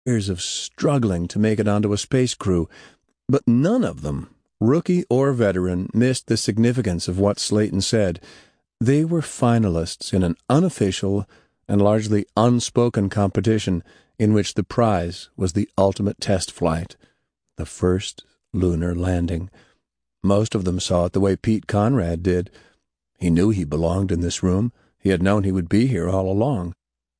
years of struggling to make it onto a space crew, but none of them, rookie or veteran, missed the significance of what Slayton said. They were finalists in an unofficial and largely unspoken competition in which the prize was the ultimate test flight, the first lunar landing. Most of them saw it the way Pete Conrad did. He knew he belonged in this room. He had known he would be here all along.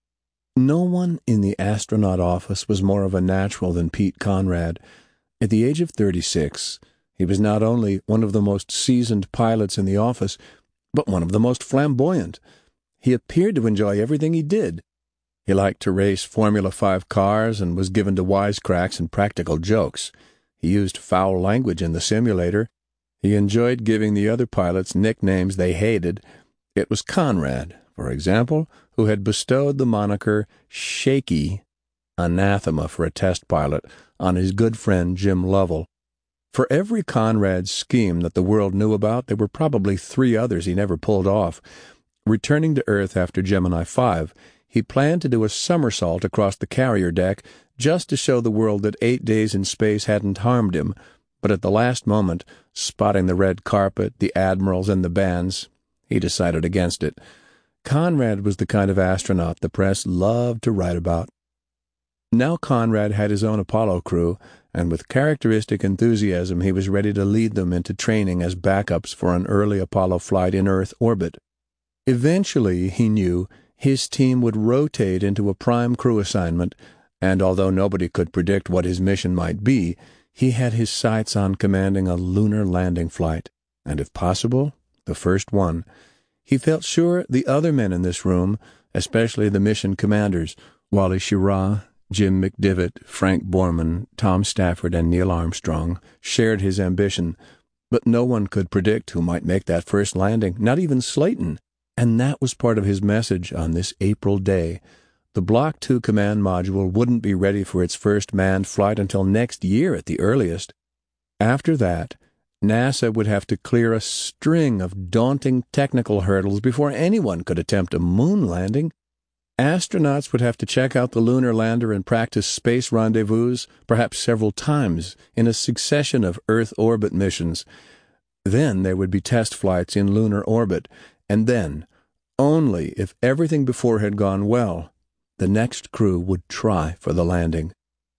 No one in the astronaut office was more of a natural than Pete Conrad. At the age of 36, he was not only one of the most seasoned pilots in the office, but one of the most flamboyant. He appeared to enjoy everything he did. He liked to race Formula 5 cars and was given to wisecracks and practical jokes. He used foul language in the simulator. He enjoyed giving the other pilots nicknames they hated. It was Conrad, for example, who had bestowed the moniker Shaky, anathema for a test pilot, on his good friend Jim Lovell. For every Conrad scheme that the world knew about, there were probably 3 others he never pulled off. Returning to Earth after Gemini 5, he planned to do a somersault across the carrier deck just to show the world that 8 days in space hadn't harmed him. But at the last moment, spotting the red carpet, the admirals, and the bands, he decided against it. Conrad was the kind of astronaut the press loved to write about. Now Conrad had his own Apollo crew, and with characteristic enthusiasm he was ready to lead them into training as backups for an early Apollo flight in Earth orbit. Eventually, he knew, his team would rotate into a prime crew assignment, and although nobody could predict what his mission might be, he had his sights on commanding a lunar landing flight, and if possible, the first one. He felt sure the other men in this room, especially the mission commanders, Wally Schirra, Jim McDivitt, Frank Borman, Tom Stafford, and Neil Armstrong, shared his ambition, but no one could predict who might make that first landing, not even Slayton, and that was part of his message on this April day. The Block 2 command module wouldn't be ready for its first manned flight until next year at the earliest. After that, NASA would have to clear a string of daunting technical hurdles before anyone could attempt a moon landing. Astronauts would have to check out the lunar lander and practice space rendezvous, perhaps several times, in a succession of Earth orbit missions. Then there would be test flights in lunar orbit, and then, only if everything before had gone well, the next crew would try for the landing.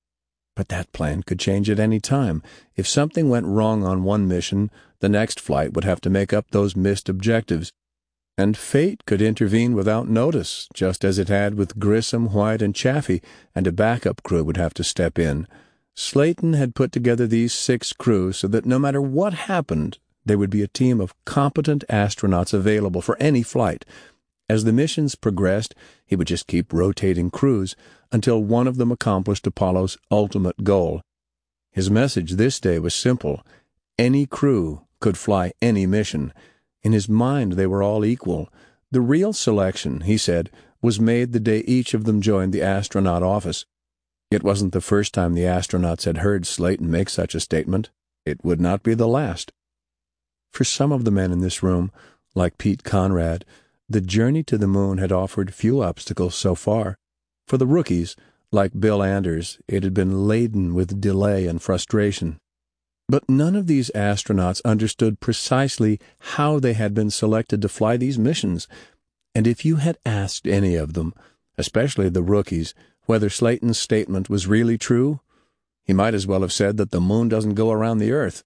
But that plan could change at any time. If something went wrong on one mission, the next flight would have to make up those missed objectives. And fate could intervene without notice, just as it had with Grissom, White, and Chaffee, and a backup crew would have to step in. Slayton had put together these 6 crews so that no matter what happened, there would be a team of competent astronauts available for any flight. As the missions progressed, he would just keep rotating crews until one of them accomplished Apollo's ultimate goal. His message this day was simple. Any crew could fly any mission. In his mind, they were all equal. The real selection, he said, was made the day each of them joined the astronaut office. It wasn't the first time the astronauts had heard Slayton make such a statement. It would not be the last. For some of the men in this room, like Pete Conrad, the journey to the moon had offered few obstacles so far. For the rookies, like Bill Anders, it had been laden with delay and frustration. But none of these astronauts understood precisely how they had been selected to fly these missions, and if you had asked any of them, especially the rookies, whether Slayton's statement was really true, he might as well have said that the moon doesn't go around the Earth.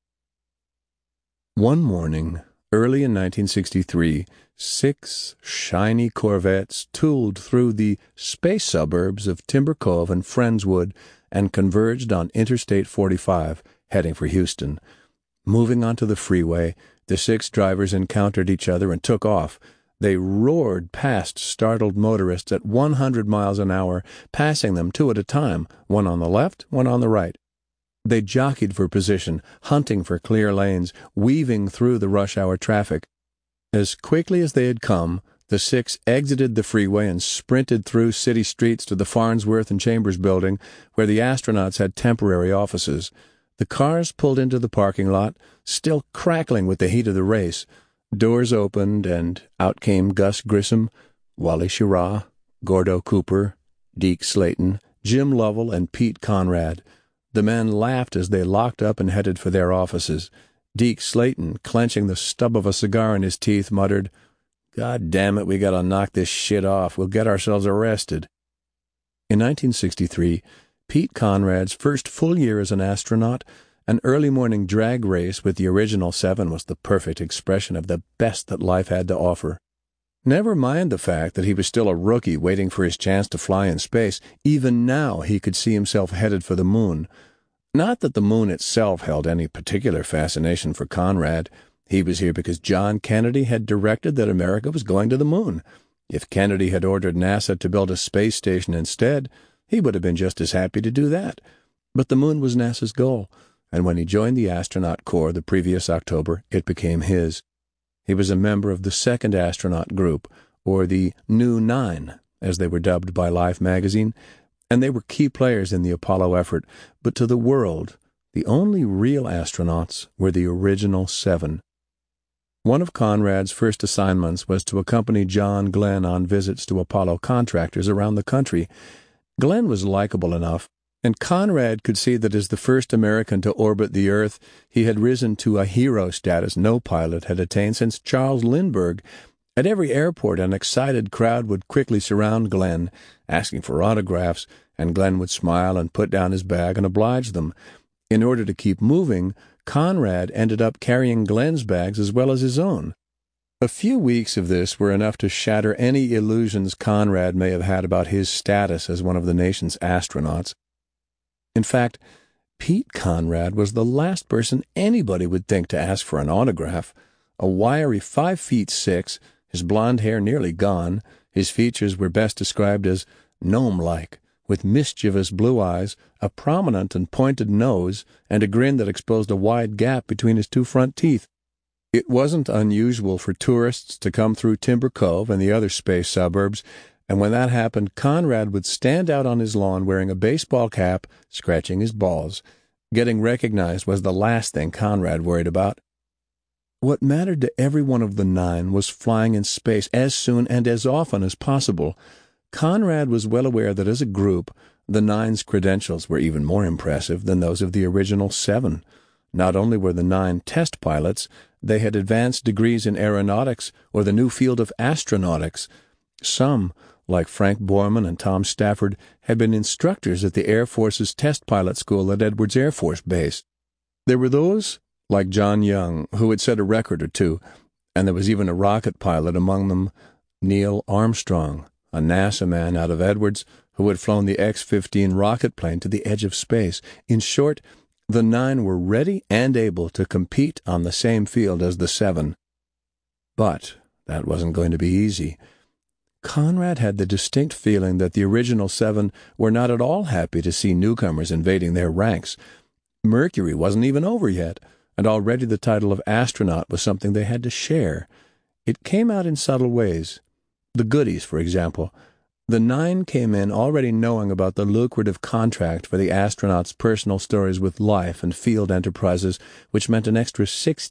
One morning, early in 1963, 6 shiny Corvettes tooled through the space suburbs of Timber Cove and Friendswood and converged on Interstate 45, heading for Houston. Moving onto the freeway, the 6 drivers encountered each other and took off. They roared past startled motorists at 100 miles an hour, passing them 2 at a time, one on the left, one on the right. They jockeyed for position, hunting for clear lanes, weaving through the rush-hour traffic. As quickly as they had come, the 6 exited the freeway and sprinted through city streets to the Farnsworth and Chambers building, where the astronauts had temporary offices. The cars pulled into the parking lot, still crackling with the heat of the race. Doors opened, and out came Gus Grissom, Wally Schirra, Gordo Cooper, Deke Slayton, Jim Lovell and Pete Conrad. The men laughed as they locked up and headed for their offices. Deke Slayton, clenching the stub of a cigar in his teeth, muttered, "God damn it, we gotta knock this shit off. We'll get ourselves arrested." In 1963, Pete Conrad's first full year as an astronaut, an early morning drag race with the original 7 was the perfect expression of the best that life had to offer. Never mind the fact that he was still a rookie waiting for his chance to fly in space. Even now he could see himself headed for the moon. Not that the moon itself held any particular fascination for Conrad. He was here because John Kennedy had directed that America was going to the moon. If Kennedy had ordered NASA to build a space station instead, he would have been just as happy to do that. But the moon was NASA's goal, and when he joined the astronaut corps the previous October, it became his. He was a member of the second astronaut group, or the New Nine, as they were dubbed by Life magazine, and they were key players in the Apollo effort. But to the world, the only real astronauts were the original 7. One of Conrad's first assignments was to accompany John Glenn on visits to Apollo contractors around the country. Glenn was likable enough, and Conrad could see that as the first American to orbit the Earth, he had risen to a hero status no pilot had attained since Charles Lindbergh. At every airport, an excited crowd would quickly surround Glenn, asking for autographs, and Glenn would smile and put down his bag and oblige them. In order to keep moving, Conrad ended up carrying Glenn's bags as well as his own. A few weeks of this were enough to shatter any illusions Conrad may have had about his status as one of the nation's astronauts. In fact, Pete Conrad was the last person anybody would think to ask for an autograph. A wiry 5'6", his blond hair nearly gone, his features were best described as gnome-like, with mischievous blue eyes, a prominent and pointed nose, and a grin that exposed a wide gap between his 2 front teeth. It wasn't unusual for tourists to come through Timber Cove and the other space suburbs, and when that happened, Conrad would stand out on his lawn wearing a baseball cap, scratching his balls. Getting recognized was the last thing Conrad worried about. What mattered to every one of the 9 was flying in space as soon and as often as possible. Conrad was well aware that as a group, the 9's credentials were even more impressive than those of the original 7. Not only were the 9 test pilots, they had advanced degrees in aeronautics or the new field of astronautics. Some, like Frank Borman and Tom Stafford, had been instructors at the Air Force's test pilot school at Edwards Air Force Base. There were those, like John Young, who had set a record or two, and there was even a rocket pilot among them, Neil Armstrong, a NASA man out of Edwards, who had flown the X-15 rocket plane to the edge of space. In short, the 9 were ready and able to compete on the same field as the 7. But that wasn't going to be easy. Conrad had the distinct feeling that the original 7 were not at all happy to see newcomers invading their ranks. Mercury wasn't even over yet, and already the title of astronaut was something they had to share. It came out in subtle ways. The goodies, for example. The 9 came in already knowing about the lucrative contract for the astronauts' personal stories with Life and Field Enterprises, which meant an extra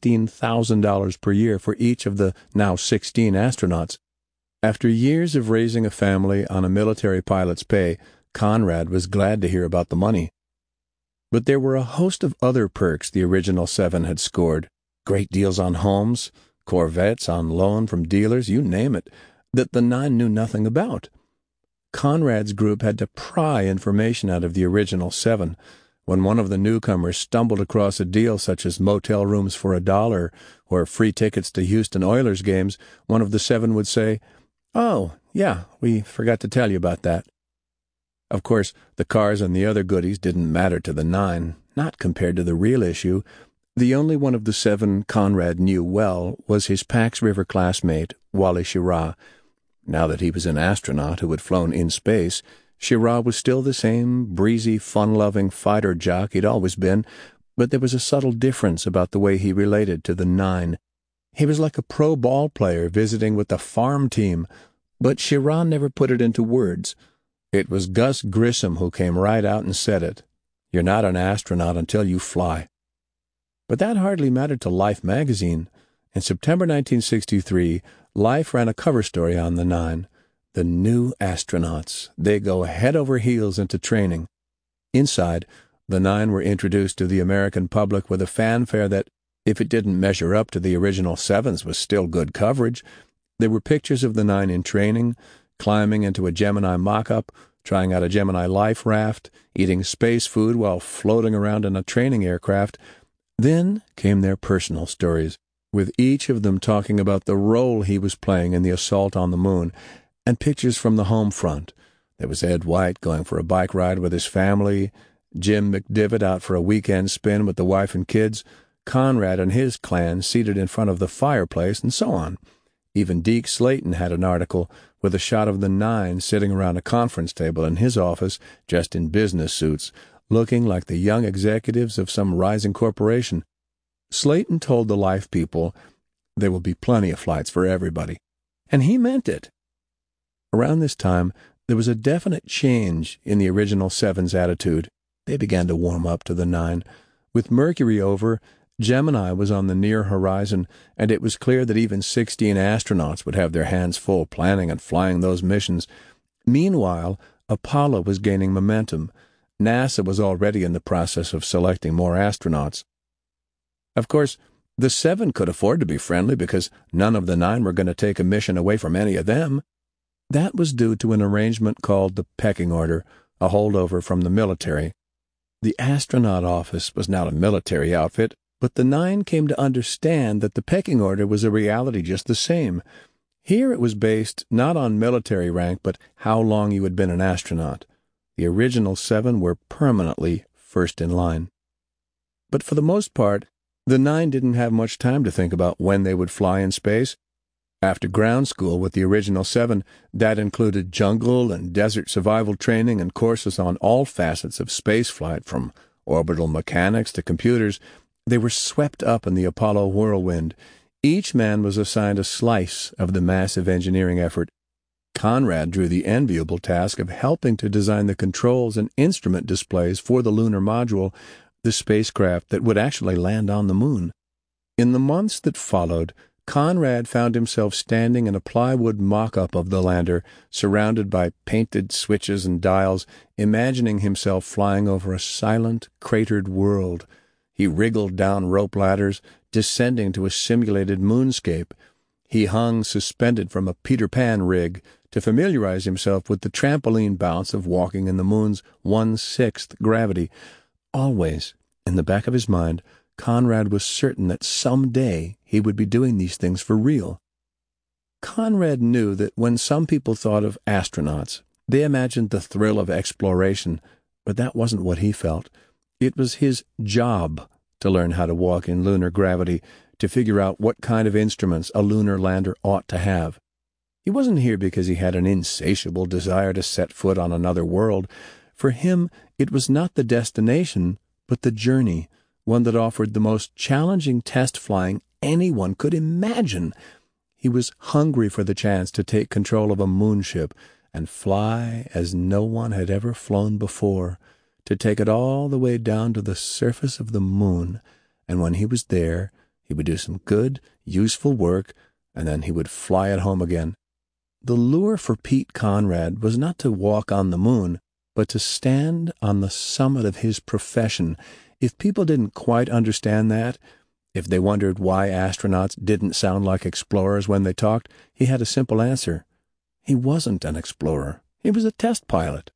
$16,000 per year for each of the now 16 astronauts. After years of raising a family on a military pilot's pay, Conrad was glad to hear about the money. But there were a host of other perks the original 7 had scored. Great deals on homes, Corvettes on loan from dealers, you name it, that the 9 knew nothing about. Conrad's group had to pry information out of the original 7. When one of the newcomers stumbled across a deal such as motel rooms for $1 or free tickets to Houston Oilers games, one of the 7 would say, "Oh, yeah, we forgot to tell you about that." Of course, the cars and the other goodies didn't matter to the 9, not compared to the real issue. The only one of the 7 Conrad knew well was his Pax River classmate, Wally Schirra. Now that he was an astronaut who had flown in space, Schirra was still the same breezy, fun-loving fighter jock he'd always been, but there was a subtle difference about the way he related to the 9. He was like a pro ball player visiting with the farm team, but Schirra never put it into words. It was Gus Grissom who came right out and said it. "You're not an astronaut until you fly." But that hardly mattered to Life magazine. In September 1963, Life ran a cover story on the 9. The new astronauts. They go head over heels into training. Inside, the 9 were introduced to the American public with a fanfare that, if it didn't measure up to the original 7's, was still good coverage. There were pictures of the 9 in training, climbing into a Gemini mock-up, trying out a Gemini life raft, eating space food while floating around in a training aircraft. Then came their personal stories, with each of them talking about the role he was playing in the assault on the moon, and pictures from the home front. There was Ed White going for a bike ride with his family, Jim McDivitt out for a weekend spin with the wife and kids, Conrad and his clan seated in front of the fireplace, and so on. Even Deke Slayton had an article with a shot of the 9 sitting around a conference table in his office, dressed in business suits, looking like the young executives of some rising corporation. Slayton told the Life people there will be plenty of flights for everybody, and he meant it. Around this time, there was a definite change in the original 7's attitude. They began to warm up to the 9. With Mercury over, Gemini was on the near horizon, and it was clear that even 16 astronauts would have their hands full planning and flying those missions. Meanwhile, Apollo was gaining momentum. NASA was already in the process of selecting more astronauts. Of course, the 7 could afford to be friendly because none of the 9 were going to take a mission away from any of them. That was due to an arrangement called the Pecking Order, a holdover from the military. The astronaut office was not a military outfit, but the 9 came to understand that the Pecking Order was a reality just the same. Here it was based not on military rank, but how long you had been an astronaut. The original 7 were permanently first in line. But for the most part, the 9 didn't have much time to think about when they would fly in space. After ground school with the original 7, that included jungle and desert survival training and courses on all facets of spaceflight, from orbital mechanics to computers. They were swept up in the Apollo whirlwind. Each man was assigned a slice of the massive engineering effort. Conrad drew the enviable task of helping to design the controls and instrument displays for the lunar module, the spacecraft that would actually land on the moon. In the months that followed, Conrad found himself standing in a plywood mock-up of the lander, surrounded by painted switches and dials, imagining himself flying over a silent, cratered world. He wriggled down rope ladders, descending to a simulated moonscape. He hung suspended from a Peter Pan rig to familiarize himself with the trampoline bounce of walking in the moon's 1/6 gravity. Always, in the back of his mind, Conrad was certain that someday he would be doing these things for real. Conrad knew that when some people thought of astronauts, they imagined the thrill of exploration, but that wasn't what he felt. It was his job to learn how to walk in lunar gravity, to figure out what kind of instruments a lunar lander ought to have. He wasn't here because he had an insatiable desire to set foot on another world. For him, it was not the destination, but the journey, one that offered the most challenging test flying anyone could imagine. He was hungry for the chance to take control of a moonship and fly as no one had ever flown before, to take it all the way down to the surface of the moon, and when he was there, he would do some good, useful work, and then he would fly it home again. The lure for Pete Conrad was not to walk on the moon, but to stand on the summit of his profession. If people didn't quite understand that, if they wondered why astronauts didn't sound like explorers when they talked, he had a simple answer. He wasn't an explorer. He was a test pilot.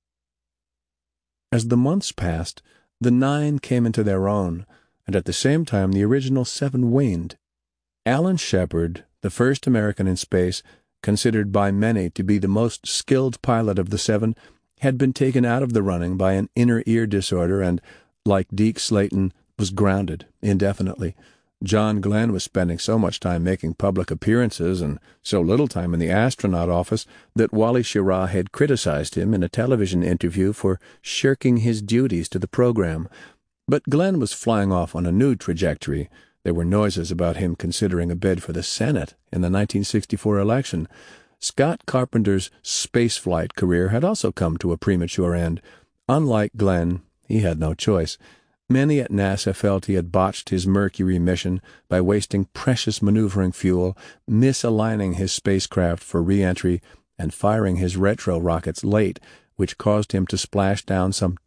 As the months passed, the 9 came into their own, and at the same time the original 7 waned. Alan Shepard, the first American in space, considered by many to be the most skilled pilot of the 7, had been taken out of the running by an inner ear disorder and, like Deke Slayton, was grounded indefinitely. John Glenn was spending so much time making public appearances and so little time in the astronaut office that Wally Schirra had criticized him in a television interview for shirking his duties to the program. But Glenn was flying off on a new trajectory. There were noises about him considering a bid for the Senate in the 1964 election. Scott Carpenter's spaceflight career had also come to a premature end. Unlike Glenn, he had no choice. Many at NASA felt he had botched his Mercury mission by wasting precious maneuvering fuel, misaligning his spacecraft for re-entry, and firing his retro rockets late, which caused him to splash down some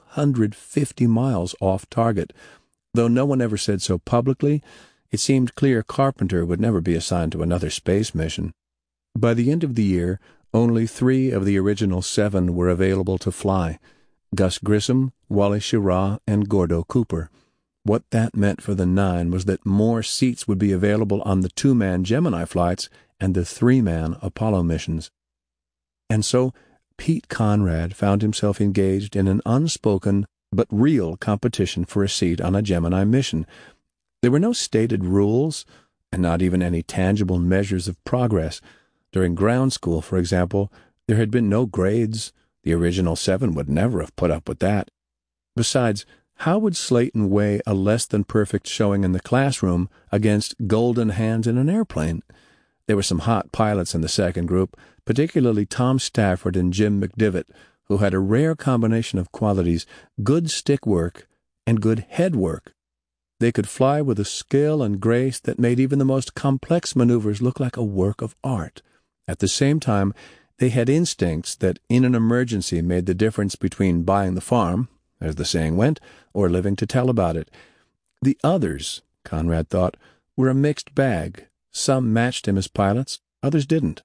250 miles off target. Though no one ever said so publicly, it seemed clear Carpenter would never be assigned to another space mission. By the end of the year, only 3 of the original 7 were available to fly: Gus Grissom, Wally Schirra, and Gordo Cooper. What that meant for the 9 was that more seats would be available on the 2-man Gemini flights and the 3-man Apollo missions. And so Pete Conrad found himself engaged in an unspoken but real competition for a seat on a Gemini mission. There were no stated rules, and not even any tangible measures of progress. During ground school, for example, there had been no grades. The original 7 would never have put up with that. Besides, how would Slayton weigh a less-than-perfect showing in the classroom against golden hands in an airplane? There were some hot pilots in the second group, particularly Tom Stafford and Jim McDivitt, who had a rare combination of qualities: good stick work and good head work. They could fly with a skill and grace that made even the most complex maneuvers look like a work of art. At the same time, they had instincts that in an emergency made the difference between buying the farm, as the saying went, or living to tell about it. The others, Conrad thought, were a mixed bag. Some matched him as pilots, others didn't.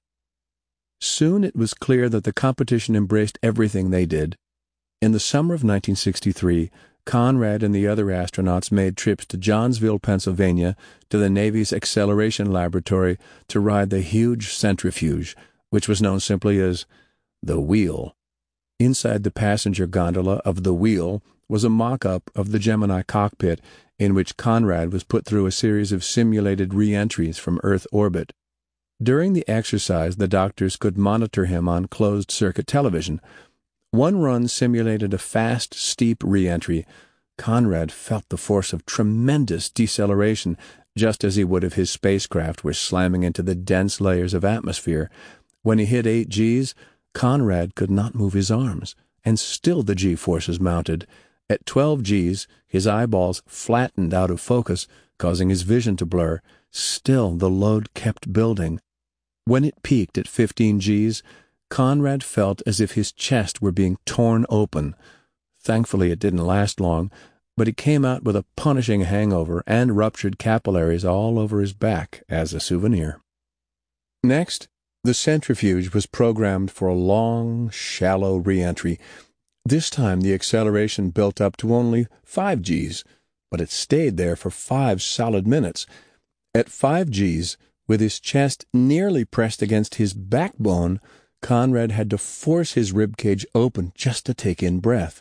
Soon it was clear that the competition embraced everything they did. In the summer of 1963, Conrad and the other astronauts made trips to Johnsville, Pennsylvania, to the Navy's Acceleration Laboratory to ride the huge centrifuge, which was known simply as the Wheel. Inside the passenger gondola of the Wheel was a mock-up of the Gemini cockpit, in which Conrad was put through a series of simulated re-entries from Earth orbit. During the exercise, the doctors could monitor him on closed-circuit television. One run simulated a fast, steep re-entry. Conrad felt the force of tremendous deceleration, just as he would if his spacecraft were slamming into the dense layers of atmosphere. When he hit 8 Gs, Conrad could not move his arms, and still the G-forces mounted. At 12 Gs, his eyeballs flattened out of focus, causing his vision to blur. Still the load kept building. When it peaked at 15 Gs, Conrad felt as if his chest were being torn open. Thankfully it didn't last long, but he came out with a punishing hangover and ruptured capillaries all over his back as a souvenir. Next, the centrifuge was programmed for a long, shallow re-entry. This time the acceleration built up to only 5 Gs, but it stayed there for 5 solid minutes. At 5 Gs, with his chest nearly pressed against his backbone, Conrad had to force his ribcage open just to take in breath.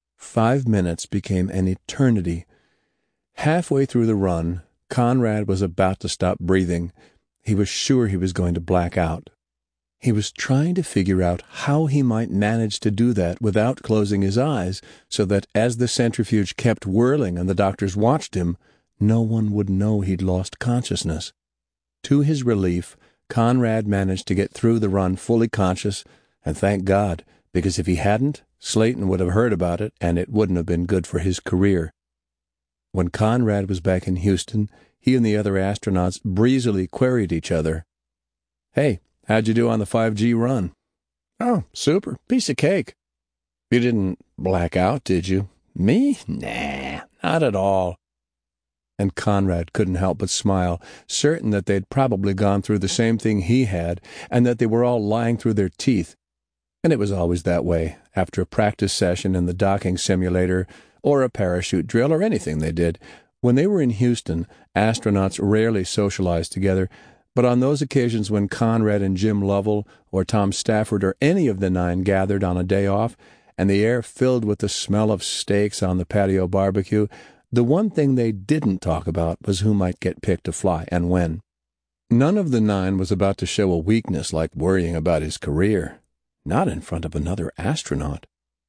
5 minutes became an eternity. Halfway through the run, Conrad was about to stop breathing. He was sure he was going to black out. He was trying to figure out how he might manage to do that without closing his eyes, so that as the centrifuge kept whirling and the doctors watched him, no one would know he'd lost consciousness. To his relief, Conrad managed to get through the run fully conscious, and thank God, because if he hadn't, Slayton would have heard about it, and it wouldn't have been good for his career. When Conrad was back in Houston, he and the other astronauts breezily queried each other. "Hey, how'd you do on the 5G run?" "Oh, super. Piece of cake." "You didn't black out, did you?" "Me? Nah, not at all." And Conrad couldn't help but smile, certain that they'd probably gone through the same thing he had, and that they were all lying through their teeth. And it was always that way, after a practice session in the docking simulator, or a parachute drill, or anything they did. When they were in Houston, astronauts rarely socialized together, but on those occasions when Conrad and Jim Lovell, or Tom Stafford, or any of the 9 gathered on a day off, and the air filled with the smell of steaks on the patio barbecue, the one thing they didn't talk about was who might get picked to fly and when. None of the 9 was about to show a weakness like worrying about his career. Not in front of another astronaut.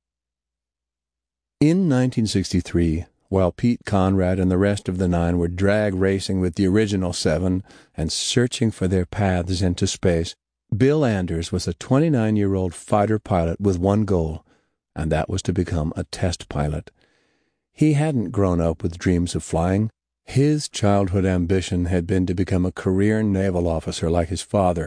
In 1963, while Pete Conrad and the rest of the 9 were drag racing with the original 7 and searching for their paths into space, Bill Anders was a 29-year-old fighter pilot with one goal, and that was to become a test pilot. He hadn't grown up with dreams of flying. His childhood ambition had been to become a career naval officer like his father,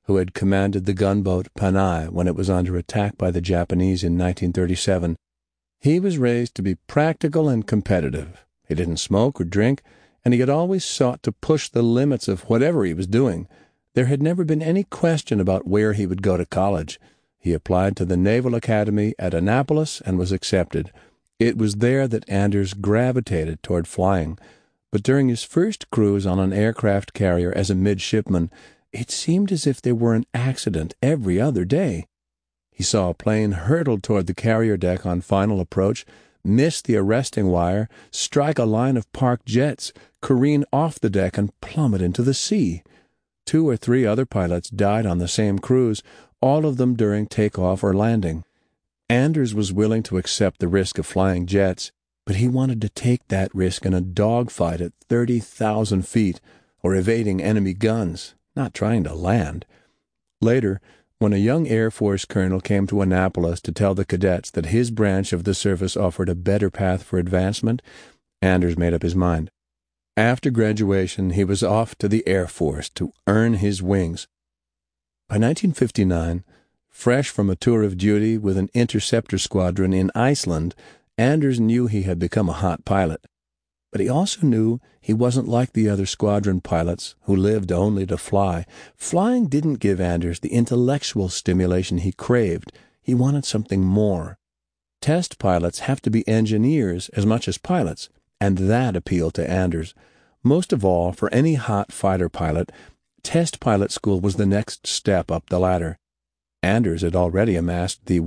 who had commanded the gunboat Panay when it was under attack by the Japanese in 1937. He was raised to be practical and competitive. He didn't smoke or drink, and he had always sought to push the limits of whatever he was doing. There had never been any question about where he would go to college. He applied to the Naval Academy at Annapolis and was accepted. It was there that Anders gravitated toward flying. But during his first cruise on an aircraft carrier as a midshipman, it seemed as if there were an accident every other day. He saw a plane hurtle toward the carrier deck on final approach, miss the arresting wire, strike a line of parked jets, careen off the deck, and plummet into the sea. 2 or 3 other pilots died on the same cruise, all of them during takeoff or landing. Anders was willing to accept the risk of flying jets, but he wanted to take that risk in a dogfight at 30,000 feet or evading enemy guns, not trying to land. Later, when a young Air Force colonel came to Annapolis to tell the cadets that his branch of the service offered a better path for advancement, Anders made up his mind. After graduation, he was off to the Air Force to earn his wings. By 1959, fresh from a tour of duty with an interceptor squadron in Iceland, Anders knew he had become a hot pilot. But he also knew he wasn't like the other squadron pilots who lived only to fly. Flying didn't give Anders the intellectual stimulation he craved. He wanted something more. Test pilots have to be engineers as much as pilots, and that appealed to Anders. Most of all, for any hot fighter pilot, test pilot school was the next step up the ladder. Anders had already amassed the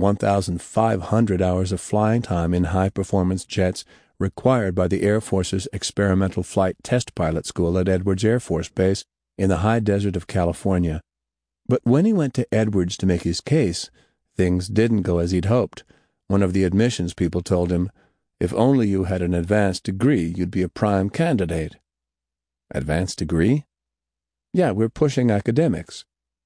1,500 hours of flying time in high-performance jets required by the Air Force's Experimental Flight Test Pilot School at Edwards Air Force Base in the high desert of California. But when he went to Edwards to make his case, things didn't go as he'd hoped. One of the admissions people told him, "If only you had an advanced degree, you'd be a prime candidate." Advanced degree? Yeah, we're pushing academics.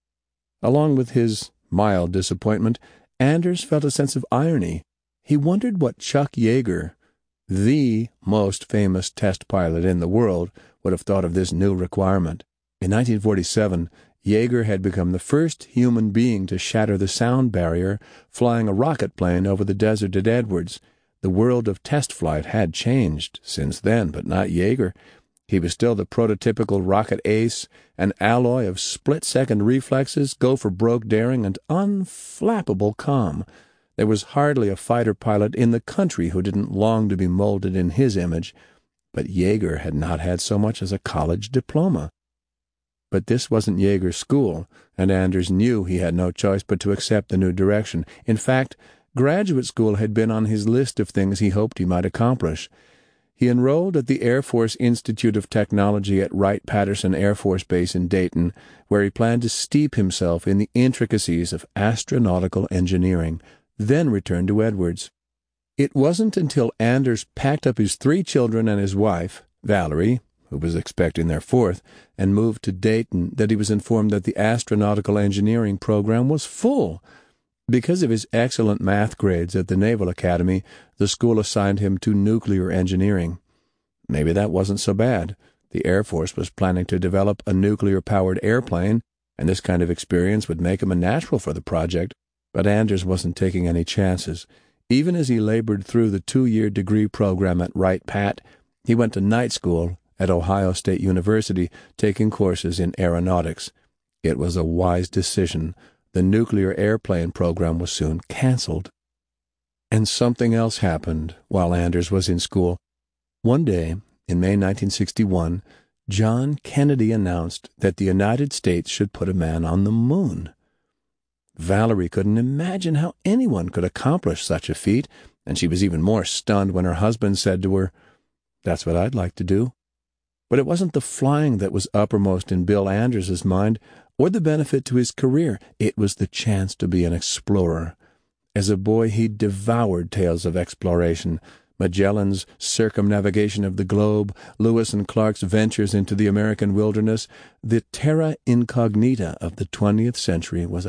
Along with his mild disappointment, Anders felt a sense of irony. He wondered what Chuck Yeager, the most famous test pilot in the world, would have thought of this new requirement. In 1947, Yeager had become the first human being to shatter the sound barrier flying a rocket plane over the desert at Edwards. The world of test flight had changed since then, but not Yeager. He was still the prototypical rocket ace, an alloy of split-second reflexes, go-for-broke daring, and unflappable calm. There was hardly a fighter pilot in the country who didn't long to be molded in his image, but Yeager had not had so much as a college diploma. But this wasn't Yeager's school, and Anders knew he had no choice but to accept the new direction. In fact, graduate school had been on his list of things he hoped he might accomplish. He enrolled at the Air Force Institute of Technology at Wright-Patterson Air Force Base in Dayton, where he planned to steep himself in the intricacies of astronautical engineering, then return to Edwards. It wasn't until Anders packed up his 3 children and his wife, Valerie, who was expecting their 4th, and moved to Dayton that he was informed that the astronautical engineering program was full. Because of his excellent math grades at the Naval Academy, the school assigned him to nuclear engineering. Maybe that wasn't so bad. The Air Force was planning to develop a nuclear-powered airplane, and this kind of experience would make him a natural for the project. But Anders wasn't taking any chances. Even as he labored through the 2-year degree program at Wright-Pat, he went to night school at Ohio State University, taking courses in aeronautics. It was a wise decision. The nuclear airplane program was soon canceled. And something else happened while Anders was in school. One day, in May 1961, John Kennedy announced that the United States should put a man on the moon. Valerie couldn't imagine how anyone could accomplish such a feat, and she was even more stunned when her husband said to her, "That's what I'd like to do." But it wasn't the flying that was uppermost in Bill Anders's mind, or the benefit to his career. It was the chance to be an explorer. As a boy, he devoured tales of exploration. Magellan's circumnavigation of the globe, Lewis and Clark's ventures into the American wilderness. The terra incognita of the 20th century was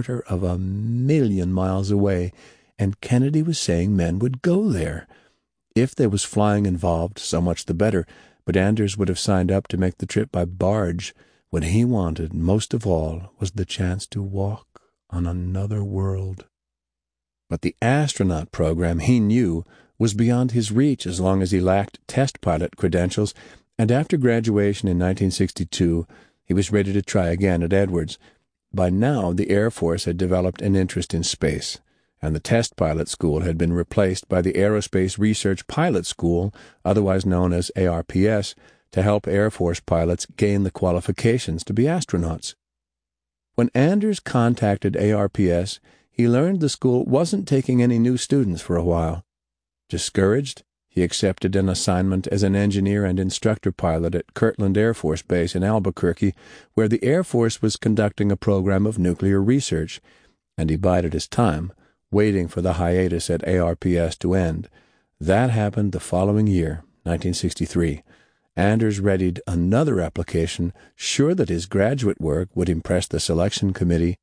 250,000 miles away, and Kennedy was saying men would go there. If there was flying involved, so much the better, but Anders would have signed up to make the trip by barge. What he wanted most of all was the chance to walk on another world. But the astronaut program, he knew, was beyond his reach as long as he lacked test pilot credentials, and after graduation in 1962, he was ready to try again at Edwards. By now, the Air Force had developed an interest in space, and the test pilot school had been replaced by the Aerospace Research Pilot School, otherwise known as ARPS, to help Air Force pilots gain the qualifications to be astronauts. When Anders contacted ARPS, he learned the school wasn't taking any new students for a while. Discouraged, he accepted an assignment as an engineer and instructor pilot at Kirtland Air Force Base in Albuquerque, where the Air Force was conducting a program of nuclear research, and he bided his time, waiting for the hiatus at ARPS to end. That happened the following year, 1963. Anders readied another application, sure that his graduate work would impress the selection committee.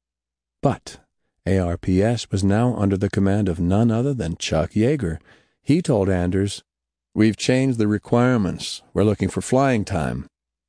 But ARPS was now under the command of none other than Chuck Yeager. He told Anders, "We've changed the requirements. We're looking for flying time."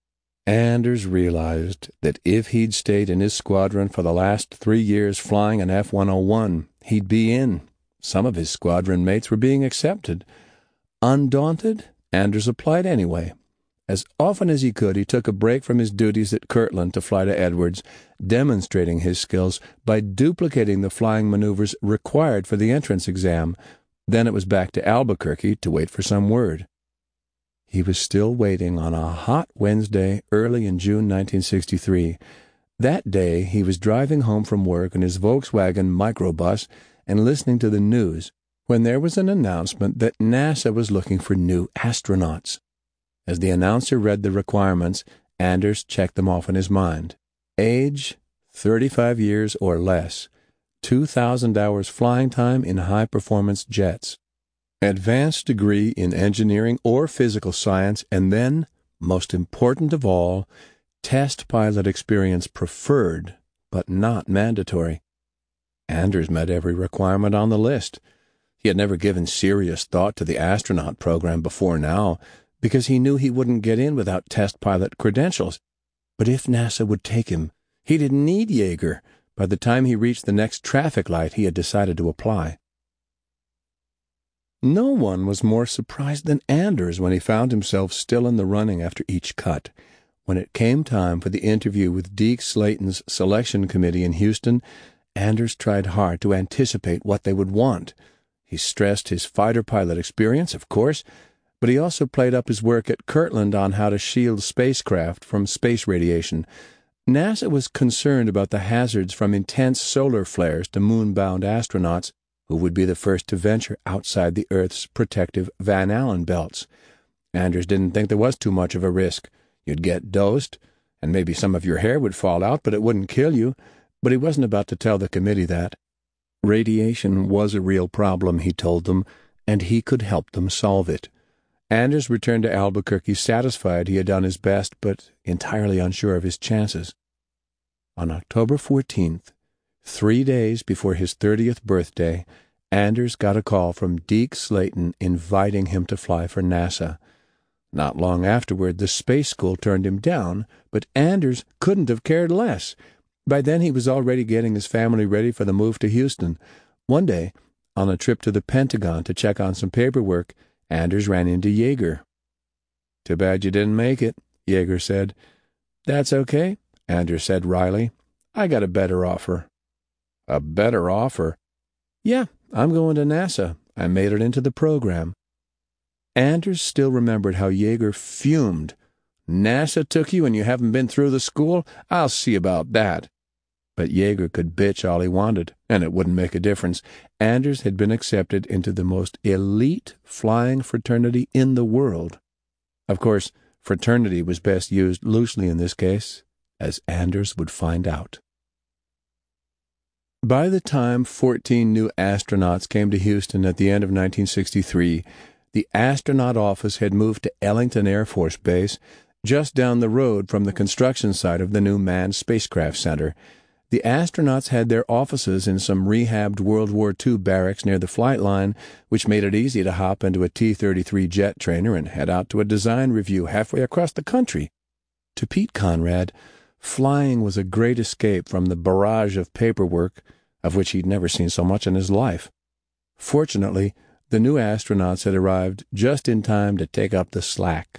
Anders realized that if he'd stayed in his squadron for the last 3 years flying an F-101, he'd be in. Some of his squadron mates were being accepted. Undaunted, Anders applied anyway. As often as he could, he took a break from his duties at Kirtland to fly to Edwards, demonstrating his skills by duplicating the flying maneuvers required for the entrance exam. Then it was back to Albuquerque to wait for some word. He was still waiting on a hot Wednesday early in June 1963. That day he was driving home from work in his Volkswagen microbus and listening to the news when there was an announcement that NASA was looking for new astronauts. As the announcer read the requirements, Anders checked them off in his mind. Age, 35 years or less. 2,000 hours flying time in high-performance jets. Advanced degree in engineering or physical science, and then, most important of all, test pilot experience preferred, but not mandatory. Anders met every requirement on the list. He had never given serious thought to the astronaut program before now, because he knew he wouldn't get in without test pilot credentials. But if NASA would take him, he didn't need Yeager. By the time he reached the next traffic light, he had decided to apply. No one was more surprised than Anders when he found himself still in the running after each cut. When it came time for the interview with Deke Slayton's selection committee in Houston, Anders tried hard to anticipate what they would want. He stressed his fighter pilot experience, of course, but he also played up his work at Kirtland on how to shield spacecraft from space radiation. NASA was concerned about the hazards from intense solar flares to moon-bound astronauts, who would be the first to venture outside the Earth's protective Van Allen belts. Anders didn't think there was too much of a risk. You'd get dosed, and maybe some of your hair would fall out, but it wouldn't kill you. But he wasn't about to tell the committee that. Radiation was a real problem, he told them, and he could help them solve it. Anders returned to Albuquerque satisfied he had done his best, but entirely unsure of his chances. On October 14th, 3 days before his 30th birthday, Anders got a call from Deke Slayton inviting him to fly for NASA. Not long afterward, the space school turned him down, but Anders couldn't have cared less. By then he was already getting his family ready for the move to Houston. One day, on a trip to the Pentagon to check on some paperwork, Anders ran into Yeager. "Too bad you didn't make it," Yeager said. "That's okay," Anders said wryly. "I got a better offer." "A better offer?" "Yeah, I'm going to NASA. I made it into the program." Anders still remembered how Yeager fumed. "NASA took you and you haven't been through the school? I'll see about that." But Yeager could bitch all he wanted, and it wouldn't make a difference. Anders had been accepted into the most elite flying fraternity in the world. Of course, fraternity was best used loosely in this case, as Anders would find out. By the time 14 new astronauts came to Houston at the end of 1963, the astronaut office had moved to Ellington Air Force Base, just down the road from the construction site of the new Manned Spacecraft Center. The astronauts had their offices in some rehabbed World War II barracks near the flight line, which made it easy to hop into a T-33 jet trainer and head out to a design review halfway across the country. To Pete Conrad, flying was a great escape from the barrage of paperwork, of which he'd never seen so much in his life. Fortunately, the new astronauts had arrived just in time to take up the slack.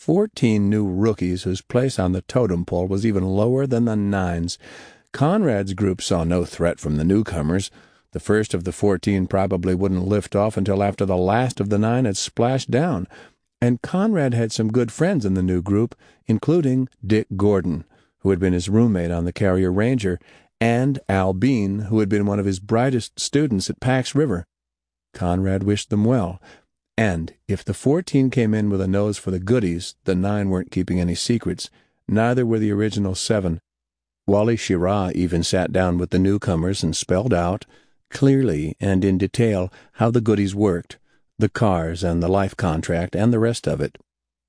14 new rookies whose place on the totem pole was even lower than the Nines. Conrad's group saw no threat from the newcomers. The first of the 14 probably wouldn't lift off until after the last of the 9 had splashed down, and Conrad had some good friends in the new group, including Dick Gordon, who had been his roommate on the Carrier Ranger, and Al Bean, who had been one of his brightest students at Pax River. Conrad wished them well, and if the 14 came in with a nose for the goodies, the 9 weren't keeping any secrets. Neither were the original 7. Wally Schirra even sat down with the newcomers and spelled out, clearly and in detail, how the goodies worked, the cars and the life contract and the rest of it.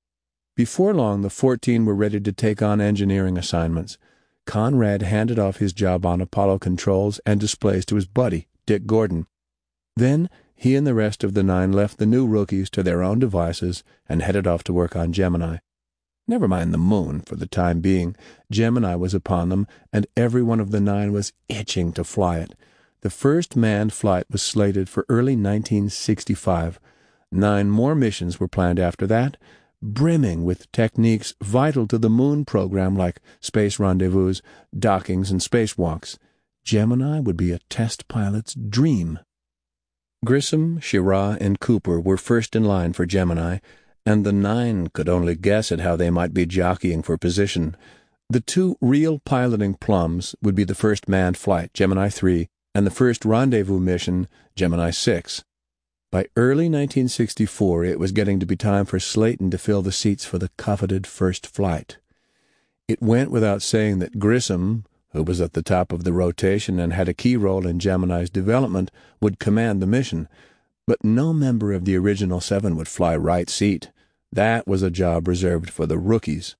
Before long, the 14 were ready to take on engineering assignments. Conrad handed off his job on Apollo controls and displays to his buddy, Dick Gordon. Then he and the rest of the 9 left the new rookies to their own devices and headed off to work on Gemini. Never mind the moon for the time being. Gemini was upon them, and every one of the 9 was itching to fly it. The first manned flight was slated for early 1965. 9 more missions were planned after that, brimming with techniques vital to the moon program like space rendezvous, dockings, and spacewalks. Gemini would be a test pilot's dream. Grissom, Schirra, and Cooper were first in line for Gemini, and the 9 could only guess at how they might be jockeying for position. The 2 real piloting plums would be the first manned flight, Gemini 3, and the first rendezvous mission, Gemini 6. By early 1964, it was getting to be time for Slayton to fill the seats for the coveted first flight. It went without saying that Grissom, who was at the top of the rotation and had a key role in Gemini's development, would command the mission. But no member of the original 7 would fly right seat. That was a job reserved for the rookies.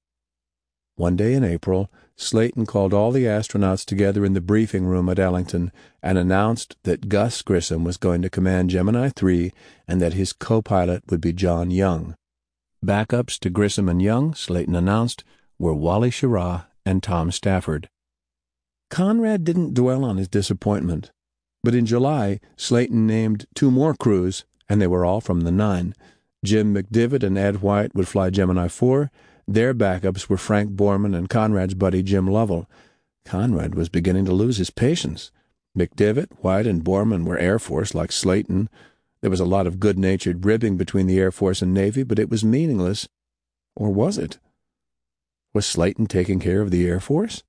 One day in April, Slayton called all the astronauts together in the briefing room at Ellington and announced that Gus Grissom was going to command Gemini 3 and that his co-pilot would be John Young. Backups to Grissom and Young, Slayton announced, were Wally Schirra and Tom Stafford. Conrad didn't dwell on his disappointment, but in July, Slayton named 2 more crews, and they were all from the 9. Jim McDivitt and Ed White would fly Gemini 4. Their backups were Frank Borman and Conrad's buddy Jim Lovell. Conrad was beginning to lose his patience. McDivitt, White, and Borman were Air Force, like Slayton. There was a lot of good-natured ribbing between the Air Force and Navy, but it was meaningless. Or was it? Was Slayton taking care of the Air Force?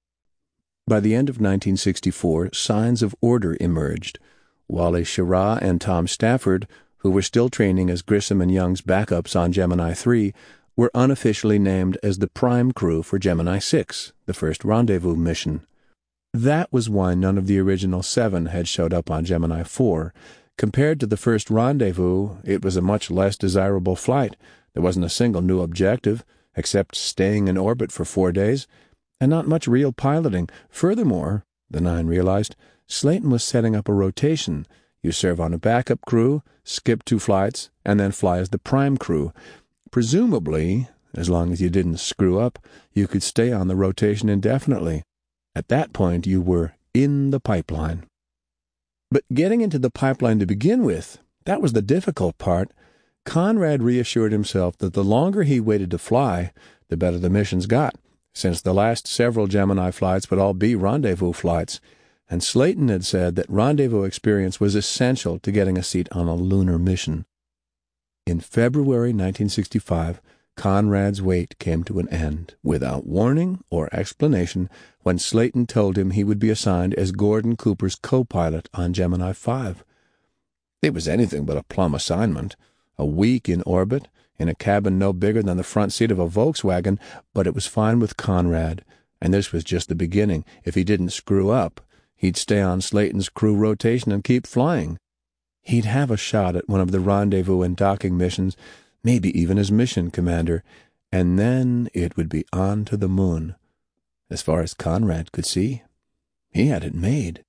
By the end of 1964, signs of order emerged. Wally Schirra and Tom Stafford, who were still training as Grissom and Young's backups on Gemini 3, were unofficially named as the prime crew for Gemini 6, the first rendezvous mission. That was why none of the original 7 had showed up on Gemini 4. Compared to the first rendezvous, it was a much less desirable flight. There wasn't a single new objective, except staying in orbit for 4 days, and not much real piloting. Furthermore, the 9 realized, Slayton was setting up a rotation. You serve on a backup crew, skip 2 flights, and then fly as the prime crew. Presumably, as long as you didn't screw up, you could stay on the rotation indefinitely. At that point, you were in the pipeline. But getting into the pipeline to begin with, that was the difficult part. Conrad reassured himself that the longer he waited to fly, the better the missions got, since the last several Gemini flights would all be rendezvous flights, and Slayton had said that rendezvous experience was essential to getting a seat on a lunar mission. In February 1965, Conrad's wait came to an end, without warning or explanation, when Slayton told him he would be assigned as Gordon Cooper's co-pilot on Gemini 5. It was anything but a plum assignment. A week in orbit, in a cabin no bigger than the front seat of a Volkswagen, but it was fine with Conrad, and this was just the beginning. If he didn't screw up, he'd stay on Slayton's crew rotation and keep flying. He'd have a shot at one of the rendezvous and docking missions, maybe even as mission commander, and then it would be on to the moon. As far as Conrad could see, he had it made.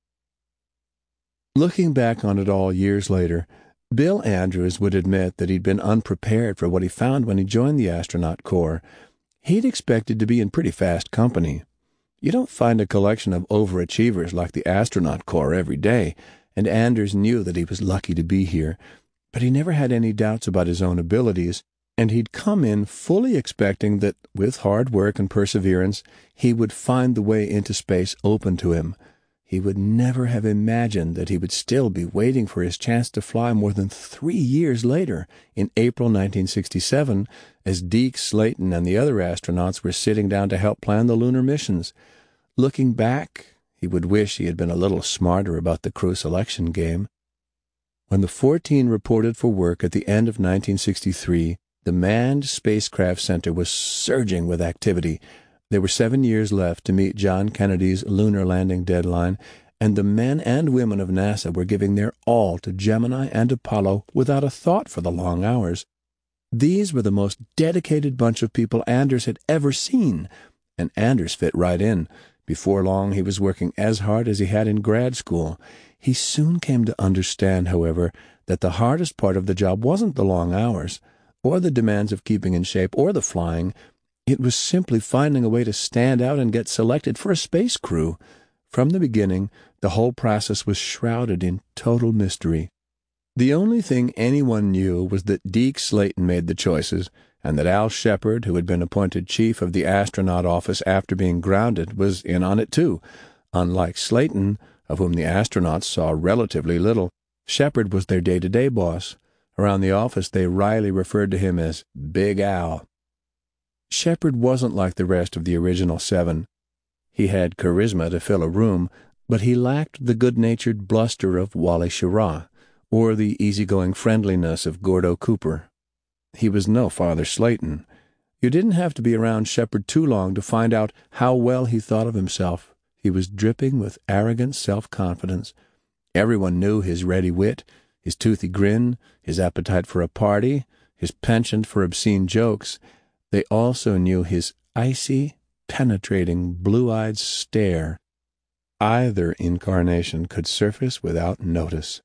Looking back on it all years later, Bill Andrews would admit that he'd been unprepared for what he found when he joined the astronaut corps. He'd expected to be in pretty fast company. You don't find a collection of overachievers like the astronaut corps every day, and Anders knew that he was lucky to be here, but he never had any doubts about his own abilities, and he'd come in fully expecting that, with hard work and perseverance, he would find the way into space open to him. He would never have imagined that he would still be waiting for his chance to fly more than 3 years later, in April 1967, as Deke Slayton and the other astronauts were sitting down to help plan the lunar missions. Looking back, he would wish he had been a little smarter about the crew selection game. When the 14 reported for work at the end of 1963, the Manned Spacecraft Center was surging with activity. There were 7 years left to meet John Kennedy's lunar landing deadline, and the men and women of NASA were giving their all to Gemini and Apollo without a thought for the long hours. These were the most dedicated bunch of people Anders had ever seen, and Anders fit right in. Before long, he was working as hard as he had in grad school. He soon came to understand, however, that the hardest part of the job wasn't the long hours, or the demands of keeping in shape, or the flying. It was simply finding a way to stand out and get selected for a space crew. From the beginning, the whole process was shrouded in total mystery. The only thing anyone knew was that Deke Slayton made the choices, and that Al Shepard, who had been appointed chief of the astronaut office after being grounded, was in on it too. Unlike Slayton, of whom the astronauts saw relatively little, Shepard was their day-to-day boss. Around the office, they wryly referred to him as Big Al. Shepard wasn't like the rest of the original 7. He had charisma to fill a room, but he lacked the good-natured bluster of Wally Schirra, or the easygoing friendliness of Gordo Cooper. He was no Father Slayton. You didn't have to be around Shepard too long to find out how well he thought of himself. He was dripping with arrogant self-confidence. Everyone knew his ready wit, his toothy grin, his appetite for a party, his penchant for obscene jokes. They also knew his icy, penetrating, blue-eyed stare. Either incarnation could surface without notice.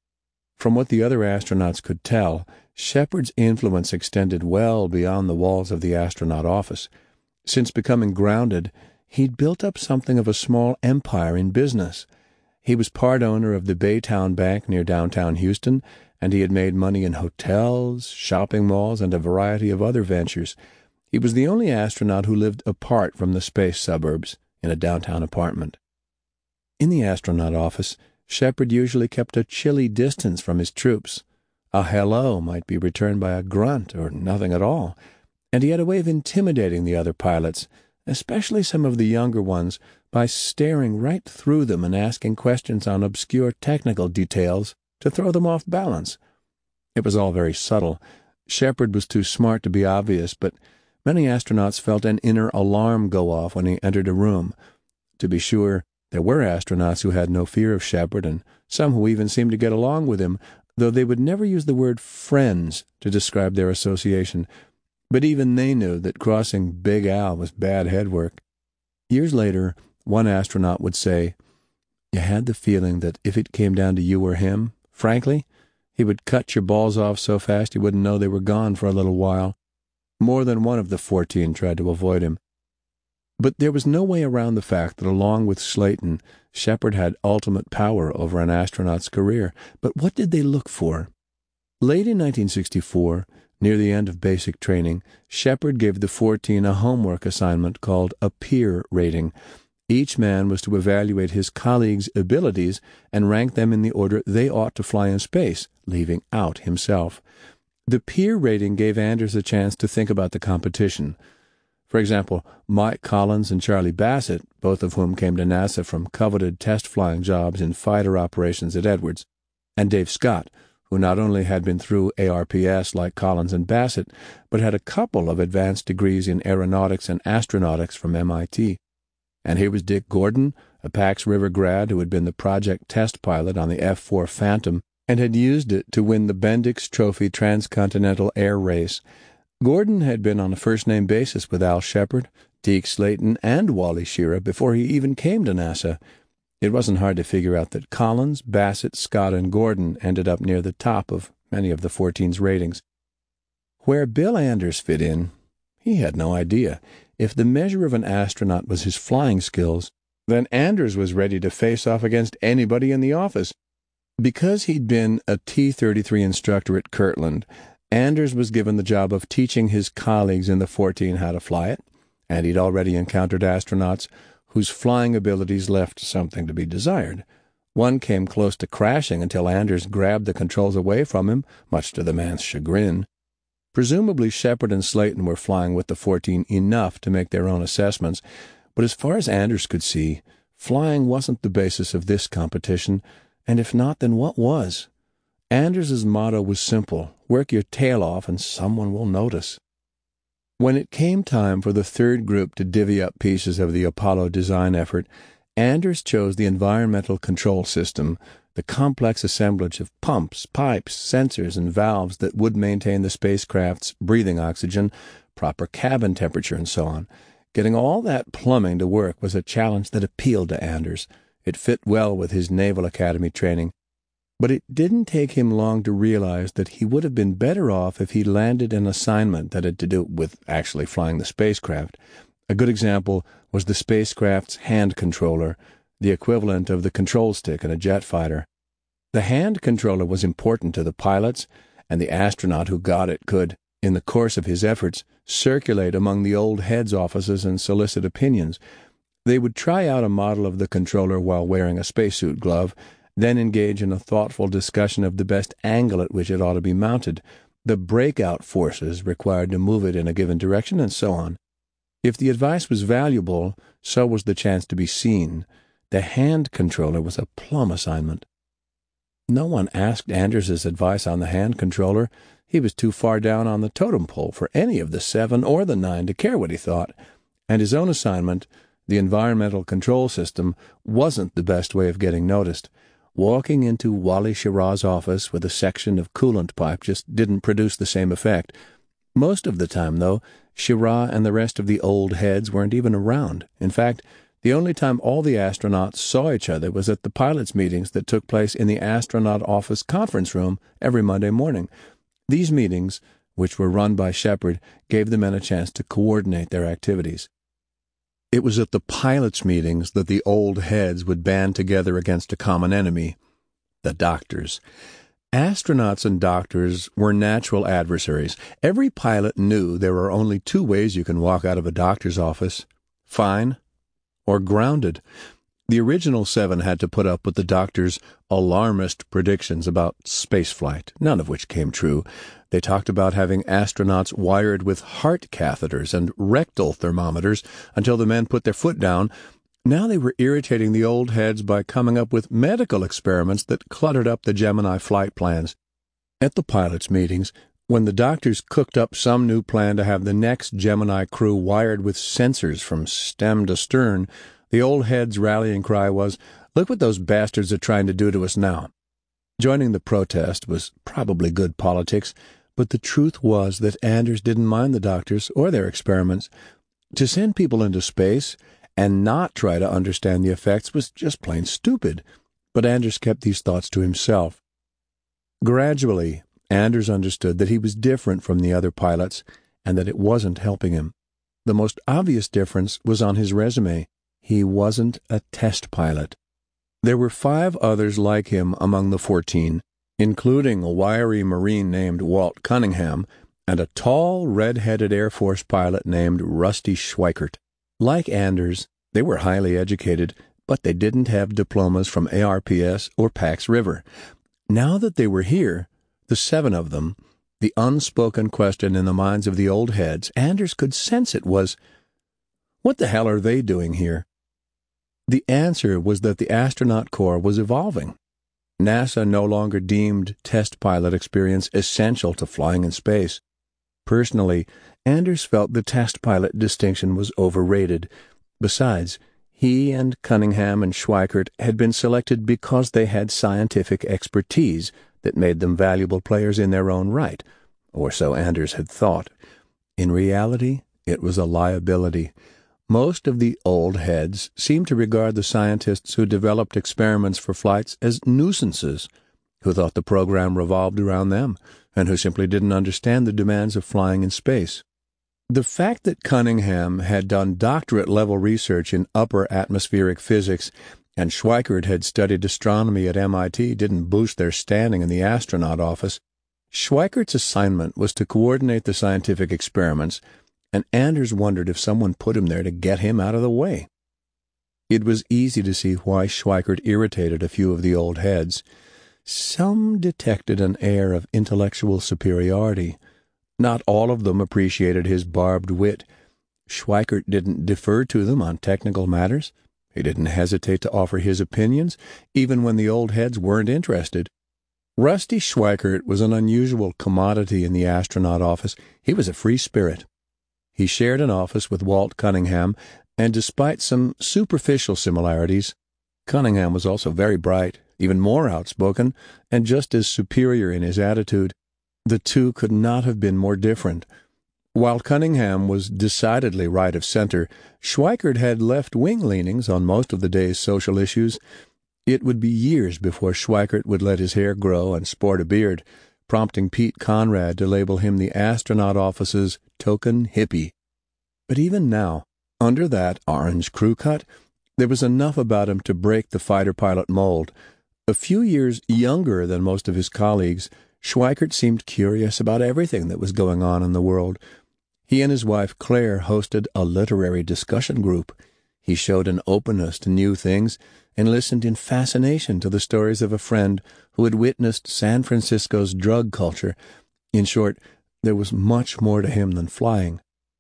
From what the other astronauts could tell, Shepard's influence extended well beyond the walls of the astronaut office. Since becoming grounded, he'd built up something of a small empire in business. He was part owner of the Baytown Bank near downtown Houston, and he had made money in hotels, shopping malls, and a variety of other ventures. He was the only astronaut who lived apart from the space suburbs, in a downtown apartment. In the astronaut office, Shepard usually kept a chilly distance from his troops. A hello might be returned by a grunt or nothing at all, and he had a way of intimidating the other pilots, especially some of the younger ones, by staring right through them and asking questions on obscure technical details to throw them off balance. It was all very subtle. Shepard was too smart to be obvious, but many astronauts felt an inner alarm go off when he entered a room. To be sure, there were astronauts who had no fear of Shepard, and some who even seemed to get along with him, though they would never use the word friends to describe their association. But even they knew that crossing Big Al was bad head work. Years later, one astronaut would say, "You had the feeling that if it came down to you or him, frankly, he would cut your balls off so fast you wouldn't know they were gone for a little while." More than one of the 14 tried to avoid him. But there was no way around the fact that along with Slayton, Shepard had ultimate power over an astronaut's career. But what did they look for? Late in 1964, near the end of basic training, Shepard gave the 14 a homework assignment called a peer rating. Each man was to evaluate his colleagues' abilities and rank them in the order they ought to fly in space, leaving out himself. The peer rating gave Anders a chance to think about the competition. For example, Mike Collins and Charlie Bassett, both of whom came to NASA from coveted test flying jobs in fighter operations at Edwards, and Dave Scott, who not only had been through ARPS like Collins and Bassett, but had a couple of advanced degrees in aeronautics and astronautics from MIT. And here was Dick Gordon, a Pax River grad who had been the project test pilot on the F-4 Phantom and had used it to win the Bendix Trophy Transcontinental Air Race. Gordon had been on a first-name basis with Al Shepard, Deke Slayton, and Wally Schirra before he even came to NASA. It wasn't hard to figure out that Collins, Bassett, Scott, and Gordon ended up near the top of many of the 14's ratings. Where Bill Anders fit in, He had no idea. If the measure of an astronaut was his flying skills, then Anders was ready to face off against anybody in the office. Because he'd been a T-33 instructor at Kirtland, Anders was given the job of teaching his colleagues in the 14 how to fly it, and he'd already encountered astronauts whose flying abilities left something to be desired. One came close to crashing until Anders grabbed the controls away from him, much to the man's chagrin. Presumably Shepard and Slayton were flying with the 14 enough to make their own assessments, but as far as Anders could see, flying wasn't the basis of this competition, and if not, then what was? Anders's motto was simple: work your tail off and someone will notice. When it came time for the third group to divvy up pieces of the Apollo design effort, Anders chose the environmental control system, the complex assemblage of pumps, pipes, sensors, and valves that would maintain the spacecraft's breathing oxygen, proper cabin temperature, and so on. Getting all that plumbing to work was a challenge that appealed to Anders. It fit well with his Naval Academy training. But it didn't take him long to realize that he would have been better off if he landed an assignment that had to do with actually flying the spacecraft. A good example was the spacecraft's hand controller, the equivalent of the control stick in a jet fighter. The hand controller was important to the pilots, and the astronaut who got it could, in the course of his efforts, circulate among the old heads' offices and solicit opinions. They would try out a model of the controller while wearing a spacesuit glove, then engage in a thoughtful discussion of the best angle at which it ought to be mounted, the breakout forces required to move it in a given direction, and so on. If the advice was valuable, so was the chance to be seen. The hand controller was a plum assignment. No one asked Anders's advice on the hand controller. He was too far down on the totem pole for any of the 7 or the 9 to care what he thought, and his own assignment, the environmental control system, wasn't the best way of getting noticed. Walking into Wally Schirra's office with a section of coolant pipe just didn't produce the same effect. Most of the time, though, Schirra and the rest of the old heads weren't even around. In fact, the only time all the astronauts saw each other was at the pilots' meetings that took place in the astronaut office conference room every Monday morning. These meetings, which were run by Shepard, gave the men a chance to coordinate their activities. It was at the pilots' meetings that the old heads would band together against a common enemy, the doctors. Astronauts and doctors were natural adversaries. Every pilot knew there are only 2 ways you can walk out of a doctor's office: fine or grounded. The original 7 had to put up with the doctor's alarmist predictions about spaceflight, none of which came true. They talked about having astronauts wired with heart catheters and rectal thermometers until the men put their foot down. Now they were irritating the old heads by coming up with medical experiments that cluttered up the Gemini flight plans. At the pilots' meetings, when the doctors cooked up some new plan to have the next Gemini crew wired with sensors from stem to stern, the old heads' rallying cry was, "Look what those bastards are trying to do to us now." Joining the protest was probably good politics, but the truth was that Anders didn't mind the doctors or their experiments. To send people into space and not try to understand the effects was just plain stupid, but Anders kept these thoughts to himself. Gradually, Anders understood that he was different from the other pilots and that it wasn't helping him. The most obvious difference was on his resume. He wasn't a test pilot. There were 5 others like him among the 14, including a wiry Marine named Walt Cunningham and a tall, red-headed Air Force pilot named Rusty Schweikert. Like Anders, they were highly educated, but they didn't have diplomas from ARPS or Pax River. Now that they were here, the 7 of them, the unspoken question in the minds of the old heads, Anders could sense it, was, what the hell are they doing here? The answer was that the astronaut corps was evolving. NASA no longer deemed test pilot experience essential to flying in space. Personally, Anders felt the test pilot distinction was overrated. Besides, he and Cunningham and Schweikert had been selected because they had scientific expertise that made them valuable players in their own right, or so Anders had thought. In reality, it was a liability. Most of the old heads seemed to regard the scientists who developed experiments for flights as nuisances, who thought the program revolved around them, and who simply didn't understand the demands of flying in space. The fact that Cunningham had done doctorate-level research in upper atmospheric physics and Schweikart had studied astronomy at MIT didn't boost their standing in the astronaut office. Schweikart's assignment was to coordinate the scientific experiments, and Anders wondered if someone put him there to get him out of the way. It was easy to see why Schweikart irritated a few of the old heads. Some detected an air of intellectual superiority. Not all of them appreciated his barbed wit. Schweikart didn't defer to them on technical matters. He didn't hesitate to offer his opinions, even when the old heads weren't interested. Rusty Schweikart was an unusual commodity in the astronaut office. He was a free spirit. He shared an office with Walt Cunningham, and despite some superficial similarities, Cunningham was also very bright, even more outspoken, and just as superior in his attitude. The two could not have been more different. While Cunningham was decidedly right of center, Schweikart had left-wing leanings on most of the day's social issues. It would be years before Schweikart would let his hair grow and sport a beard, prompting Pete Conrad to label him the astronaut office's token hippie. But even now, under that orange crew cut, there was enough about him to break the fighter pilot mold. A few years younger than most of his colleagues, Schweikart seemed curious about everything that was going on in the world. He and his wife Claire hosted a literary discussion group. He showed an openness to new things and listened in fascination to the stories of a friend who had witnessed San Francisco's drug culture. In short, there was much more to him than flying.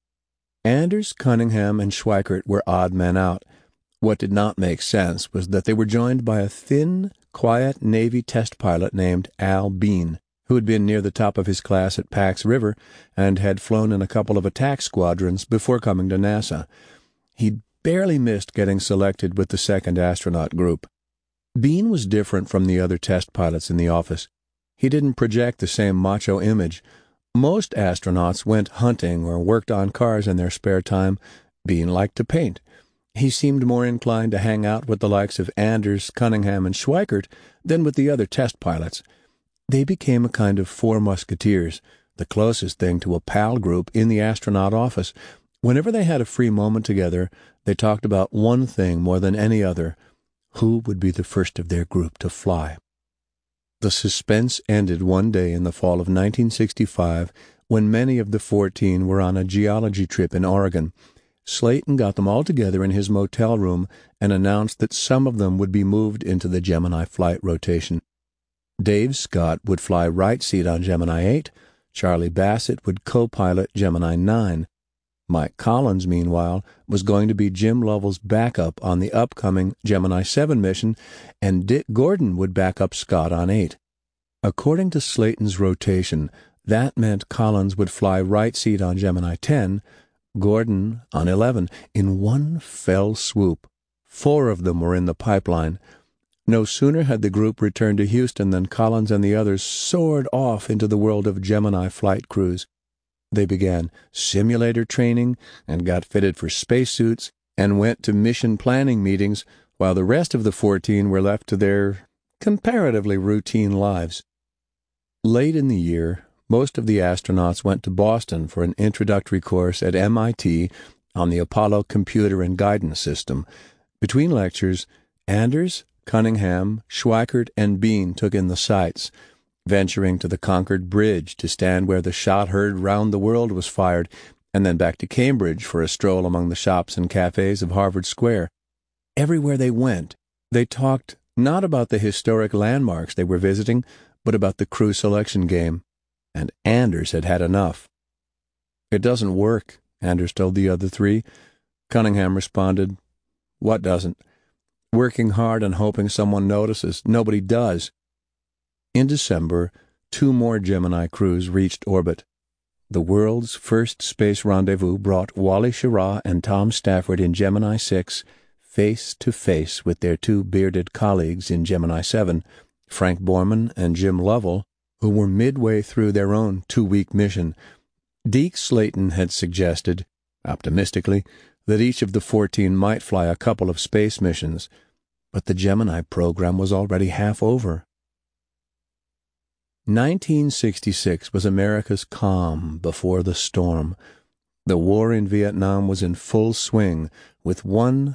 Anders, Cunningham, and Schweikart were odd men out. What did not make sense was that they were joined by a thin, quiet Navy test pilot named Al Bean, who had been near the top of his class at Pax River and had flown in a couple of attack squadrons before coming to NASA. He'd barely missed getting selected with the second astronaut group. Bean was different from the other test pilots in the office. He didn't project the same macho image. Most astronauts went hunting or worked on cars in their spare time. Bean liked to paint. He seemed more inclined to hang out with the likes of Anders, Cunningham, and Schweikart than with the other test pilots. They became a kind of four musketeers, the closest thing to a pal group in the astronaut office. Whenever they had a free moment together, they talked about one thing more than any other: who would be the first of their group to fly. The suspense ended one day in the fall of 1965 when many of the 14 were on a geology trip in Oregon. Slayton got them all together in his motel room and announced that some of them would be moved into the Gemini flight rotation. Dave Scott would fly right seat on Gemini 8, Charlie Bassett would co-pilot Gemini 9. Mike Collins, meanwhile, was going to be Jim Lovell's backup on the upcoming Gemini 7 mission, and Dick Gordon would back up Scott on 8. According to Slayton's rotation, that meant Collins would fly right seat on Gemini 10, Gordon on 11, in one fell swoop. 4 of them were in the pipeline. No sooner had the group returned to Houston than Collins and the others soared off into the world of Gemini flight crews. They began simulator training and got fitted for spacesuits and went to mission planning meetings, while the rest of the 14 were left to their comparatively routine lives. Late in the year, most of the astronauts went to Boston for an introductory course at MIT on the Apollo computer and guidance system. Between lectures, Anders, Cunningham, Schweikart, and Bean took in the sights, venturing to the Concord Bridge to stand where the shot heard round the world was fired, and then back to Cambridge for a stroll among the shops and cafes of Harvard Square. Everywhere they went, they talked not about the historic landmarks they were visiting, but about the crew selection game. And Anders had had enough. "It doesn't work," Anders told the other 3. Cunningham responded, "What doesn't?" "Working hard and hoping someone notices. Nobody does." In December, 2 more Gemini crews reached orbit. The world's first space rendezvous brought Wally Schirra and Tom Stafford in Gemini 6 face to face with their 2 bearded colleagues in Gemini 7, Frank Borman and Jim Lovell, who were midway through their own 2-week mission. Deke Slayton had suggested, optimistically, that each of the 14 might fly a couple of space missions, but the Gemini program was already half over. 1966 was America's calm before the storm. The war in Vietnam was in full swing, with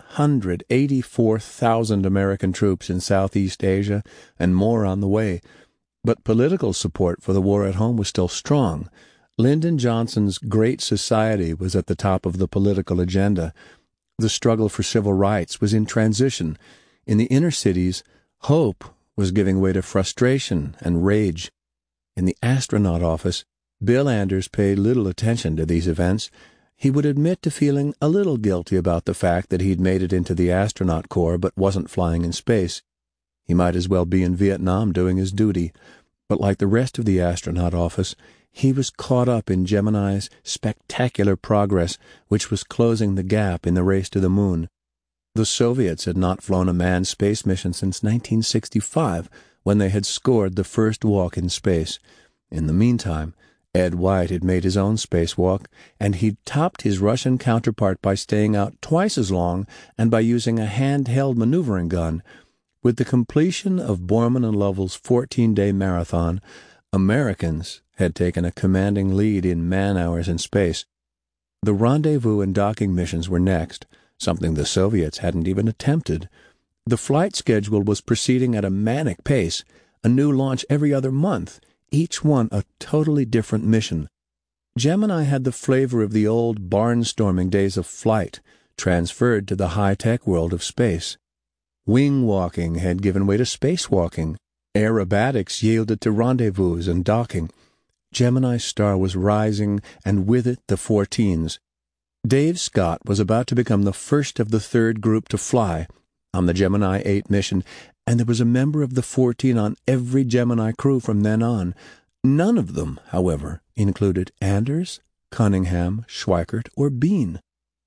184,000 American troops in Southeast Asia and more on the way. But political support for the war at home was still strong. Lyndon Johnson's Great Society was at the top of the political agenda. The struggle for civil rights was in transition. In the inner cities, hope was giving way to frustration and rage. In the astronaut office, Bill Anders paid little attention to these events. He would admit to feeling a little guilty about the fact that he'd made it into the astronaut corps but wasn't flying in space. He might as well be in Vietnam doing his duty. But like the rest of the astronaut office, he was caught up in Gemini's spectacular progress, which was closing the gap in the race to the moon. The Soviets had not flown a manned space mission since 1965, when they had scored the first walk in space. In the meantime, Ed White had made his own spacewalk, and he'd topped his Russian counterpart by staying out twice as long and by using a handheld maneuvering gun. With the completion of Borman and Lovell's 14-day marathon, Americans had taken a commanding lead in man-hours in space. The rendezvous and docking missions were next, something the Soviets hadn't even attempted. The flight schedule was proceeding at a manic pace, a new launch every other month, each one a totally different mission. Gemini had the flavor of the old barnstorming days of flight, transferred to the high-tech world of space. Wing-walking had given way to spacewalking. Aerobatics yielded to rendezvous and docking. Gemini's star was rising, and with it the 14s. Dave Scott was about to become the first of the third group to fly on the Gemini 8 mission, and there was a member of the 14 on every Gemini crew from then on. None of them, however, included Anders, Cunningham, Schweikert, or Bean.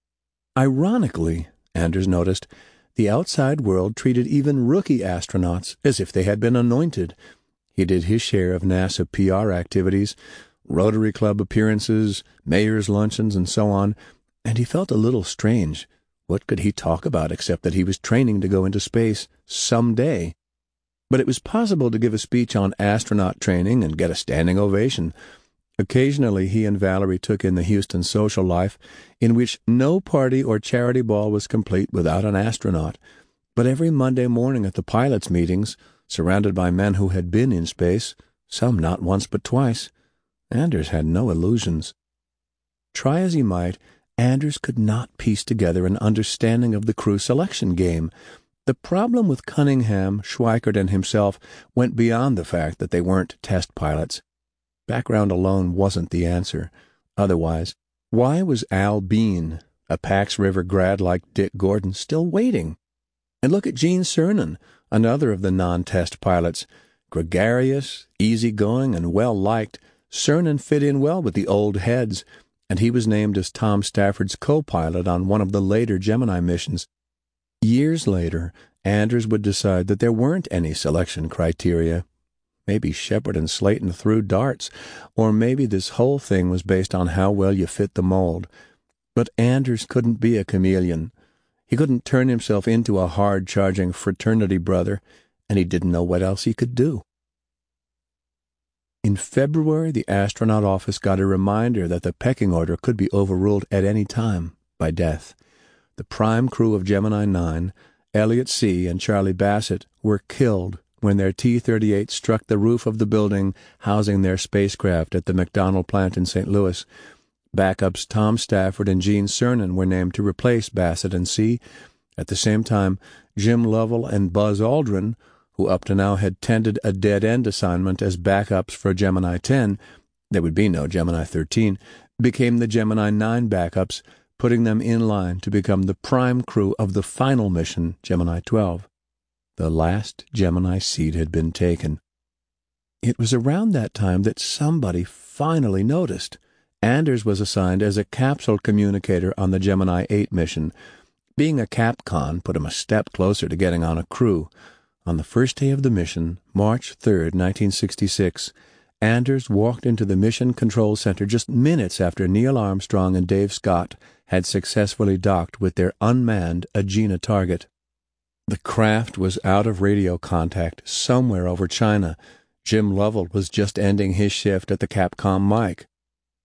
Ironically, Anders noticed, the outside world treated even rookie astronauts as if they had been anointed. He did his share of NASA PR activities, Rotary Club appearances, mayor's luncheons, and so on, and he felt a little strange. What could he talk about except that he was training to go into space someday? But it was possible to give a speech on astronaut training and get a standing ovation. Occasionally he and Valerie took in the Houston social life, in which no party or charity ball was complete without an astronaut. But every Monday morning at the pilots' meetings, surrounded by men who had been in space, some not once but twice, Anders had no illusions. Try as he might, Anders could not piece together an understanding of the crew selection game. The problem with Cunningham, Schweikert, and himself went beyond the fact that they weren't test pilots. Background alone wasn't the answer. Otherwise, why was Al Bean, a Pax River grad like Dick Gordon, still waiting? And look at Gene Cernan, another of the non-test pilots. Gregarious, easygoing, and well-liked, Cernan fit in well with the old heads, and he was named as Tom Stafford's co-pilot on one of the later Gemini missions. Years later, Anders would decide that there weren't any selection criteria. Maybe Shepard and Slayton threw darts, or maybe this whole thing was based on how well you fit the mold. But Anders couldn't be a chameleon. He couldn't turn himself into a hard-charging fraternity brother, and he didn't know what else he could do. In February, the astronaut office got a reminder that the pecking order could be overruled at any time by death. The prime crew of Gemini 9, Elliot C. and Charlie Bassett, were killed when their T-38 struck the roof of the building housing their spacecraft at the McDonnell plant in St. Louis. Backups Tom Stafford and Gene Cernan were named to replace Bassett and C. At the same time, Jim Lovell and Buzz Aldrin, who up to now had tended a dead-end assignment as backups for Gemini 10, there would be no Gemini 13, became the Gemini 9 backups, putting them in line to become the prime crew of the final mission, Gemini 12. The last Gemini seat had been taken. It was around that time that somebody finally noticed. Anders was assigned as a capsule communicator on the Gemini 8 mission. Being a Capcon put him a step closer to getting on a crew. On the first day of the mission, March 3rd, 1966, Anders walked into the Mission Control Center just minutes after Neil Armstrong and Dave Scott had successfully docked with their unmanned Agena target. The craft was out of radio contact somewhere over China. Jim Lovell was just ending his shift at the Capcom mic.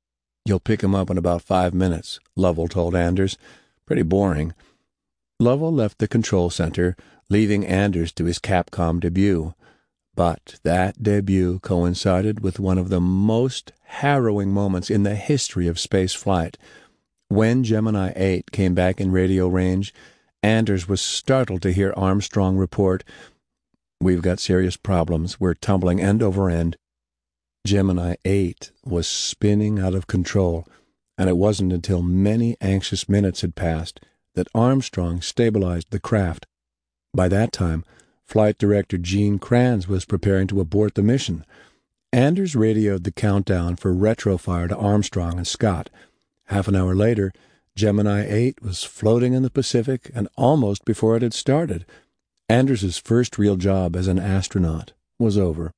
"You'll pick him up in about 5 minutes," Lovell told Anders. "Pretty boring." Lovell left the control center, leaving Anders to his Capcom debut. But that debut coincided with one of the most harrowing moments in the history of space flight. When Gemini 8 came back in radio range, Anders was startled to hear Armstrong report, "We've got serious problems. We're tumbling end over end." Gemini 8 was spinning out of control, and it wasn't until many anxious minutes had passed that Armstrong stabilized the craft. By that time, Flight Director Gene Kranz was preparing to abort the mission. Anders radioed the countdown for retrofire to Armstrong and Scott. Half an hour later, Gemini 8 was floating in the Pacific, and almost before it had started, Anders's first real job as an astronaut was over.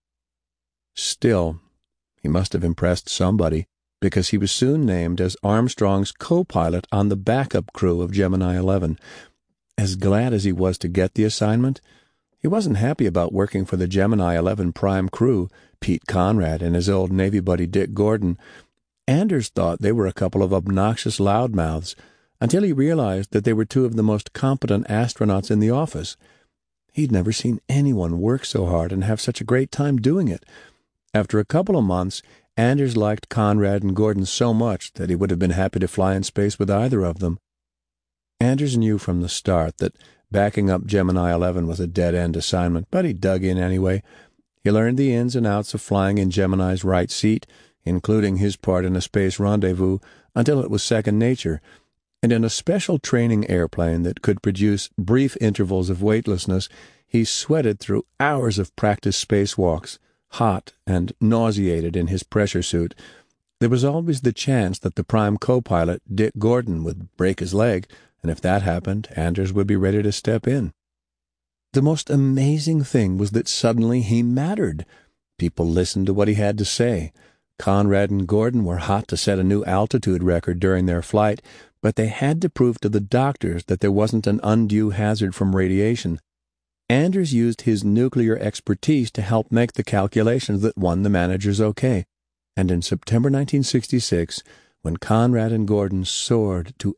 Still, he must have impressed somebody, because he was soon named as Armstrong's co-pilot on the backup crew of Gemini 11. As glad as he was to get the assignment, he wasn't happy about working for the Gemini 11 prime crew, Pete Conrad and his old Navy buddy Dick Gordon. Anders thought they were a couple of obnoxious loudmouths, until he realized that they were two of the most competent astronauts in the office. He'd never seen anyone work so hard and have such a great time doing it. After a couple of months, Anders liked Conrad and Gordon so much that he would have been happy to fly in space with either of them. Anders knew from the start that backing up Gemini 11 was a dead-end assignment, but he dug in anyway. He learned the ins and outs of flying in Gemini's right seat, including his part in a space rendezvous, until it was second nature, and in a special training airplane that could produce brief intervals of weightlessness, he sweated through hours of practice spacewalks, hot and nauseated in his pressure suit. There was always the chance that the prime co-pilot, Dick Gordon, would break his leg, and if that happened, Anders would be ready to step in. The most amazing thing was that suddenly he mattered. People listened to what he had to say. Conrad and Gordon were hot to set a new altitude record during their flight, but they had to prove to the doctors that there wasn't an undue hazard from radiation. Anders used his nuclear expertise to help make the calculations that won the managers okay. And in September 1966, when Conrad and Gordon soared to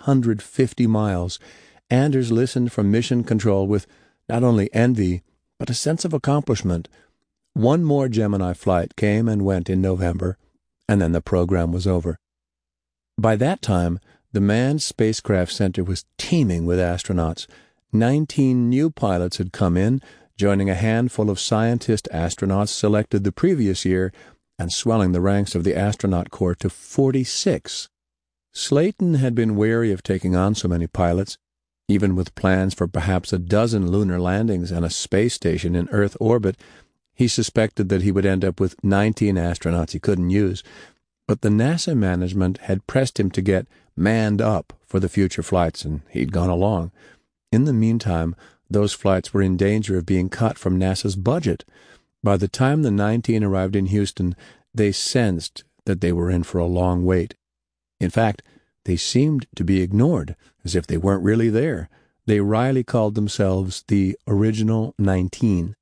850 miles, Anders listened from mission control with not only envy, but a sense of accomplishment. One more Gemini flight came and went in November, and then the program was over. By that time, the Manned Spacecraft Center was teeming with astronauts. 19 new pilots had come in, joining a handful of scientist astronauts selected the previous year, and swelling the ranks of the astronaut corps to 46. Slayton had been wary of taking on so many pilots. Even with plans for perhaps a dozen lunar landings and a space station in Earth orbit, he suspected that he would end up with 19 astronauts he couldn't use. But the NASA management had pressed him to get manned up for the future flights, and he'd gone along. In the meantime, those flights were in danger of being cut from NASA's budget. By the time the 19 arrived in Houston, they sensed that they were in for a long wait. In fact, they seemed to be ignored, as if they weren't really there. They wryly called themselves the Original 19.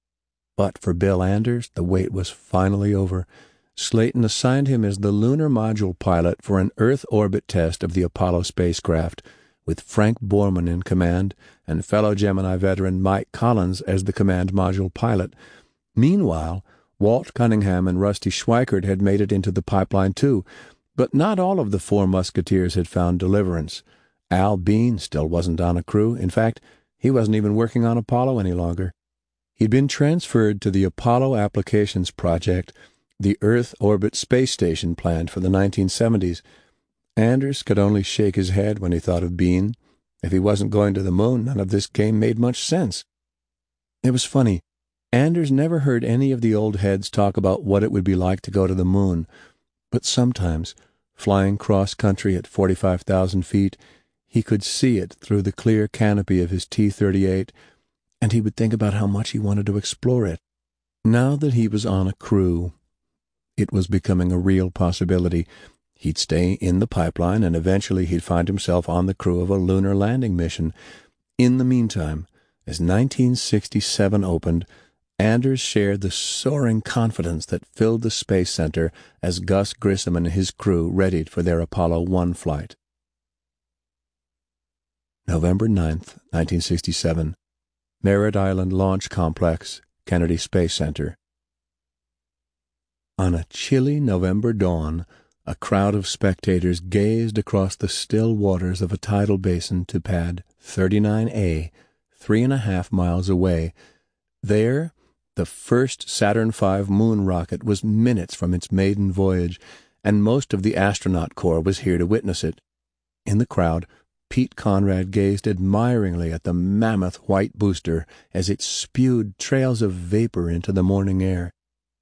But for Bill Anders, the wait was finally over. Slayton assigned him as the lunar module pilot for an Earth orbit test of the Apollo spacecraft, with Frank Borman in command and fellow Gemini veteran Mike Collins as the command module pilot. Meanwhile, Walt Cunningham and Rusty Schweikert had made it into the pipeline too, but not all of the four musketeers had found deliverance. Al Bean still wasn't on a crew. In fact, he wasn't even working on Apollo any longer. He'd been transferred to the Apollo Applications Project, the Earth Orbit Space Station planned for the 1970s. Anders could only shake his head when he thought of Bean. If he wasn't going to the moon, none of this game made much sense. It was funny. Anders never heard any of the old heads talk about what it would be like to go to the moon, but sometimes, flying cross-country at 45,000 feet, he could see it through the clear canopy of his T-38, and he would think about how much he wanted to explore it. Now that he was on a crew, it was becoming a real possibility. He'd stay in the pipeline, and eventually he'd find himself on the crew of a lunar landing mission. In the meantime, as 1967 opened, Anders shared the soaring confidence that filled the Space Center as Gus Grissom and his crew readied for their Apollo 1 flight. November 9th, 1967. Merritt Island Launch Complex, Kennedy Space Center. On a chilly November dawn, a crowd of spectators gazed across the still waters of a tidal basin to pad 39A, 3.5 miles away. There, the first Saturn V moon rocket was minutes from its maiden voyage, and most of the astronaut corps was here to witness it. In the crowd, Pete Conrad gazed admiringly at the mammoth white booster as it spewed trails of vapor into the morning air.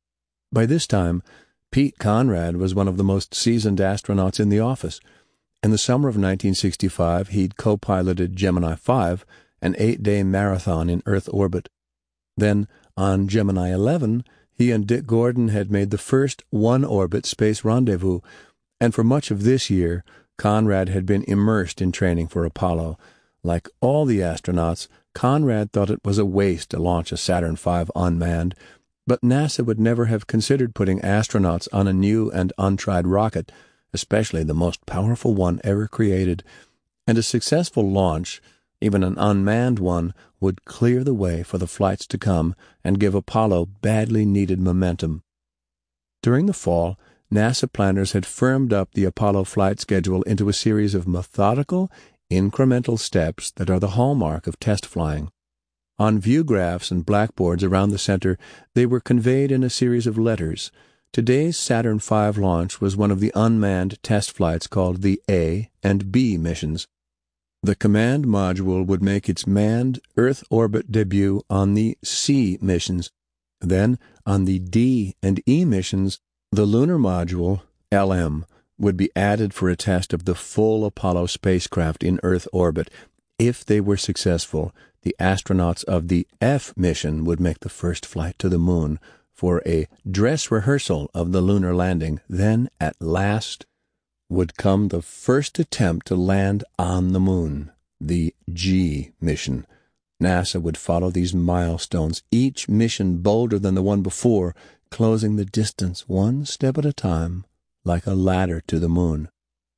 By this time, Pete Conrad was one of the most seasoned astronauts in the office. In the summer of 1965, he'd co-piloted Gemini 5, an 8-day marathon in Earth orbit. Then, on Gemini 11, he and Dick Gordon had made the first one-orbit space rendezvous, and for much of this year, Conrad had been immersed in training for Apollo. Like all the astronauts, Conrad thought it was a waste to launch a Saturn V unmanned, but NASA would never have considered putting astronauts on a new and untried rocket, especially the most powerful one ever created. And a successful launch, even an unmanned one, would clear the way for the flights to come and give Apollo badly needed momentum. During the fall, NASA planners had firmed up the Apollo flight schedule into a series of methodical, incremental steps that are the hallmark of test flying. On view graphs and blackboards around the center, they were conveyed in a series of letters. Today's Saturn V launch was one of the unmanned test flights called the A and B missions. The command module would make its manned Earth orbit debut on the C missions. Then, on the D and E missions, the lunar module, LM, would be added for a test of the full Apollo spacecraft in Earth orbit. If they were successful, the astronauts of the F mission would make the first flight to the moon for a dress rehearsal of the lunar landing. Then, at last, would come the first attempt to land on the moon, the G mission. NASA would follow these milestones, each mission bolder than the one before, closing the distance one step at a time, like a ladder to the moon.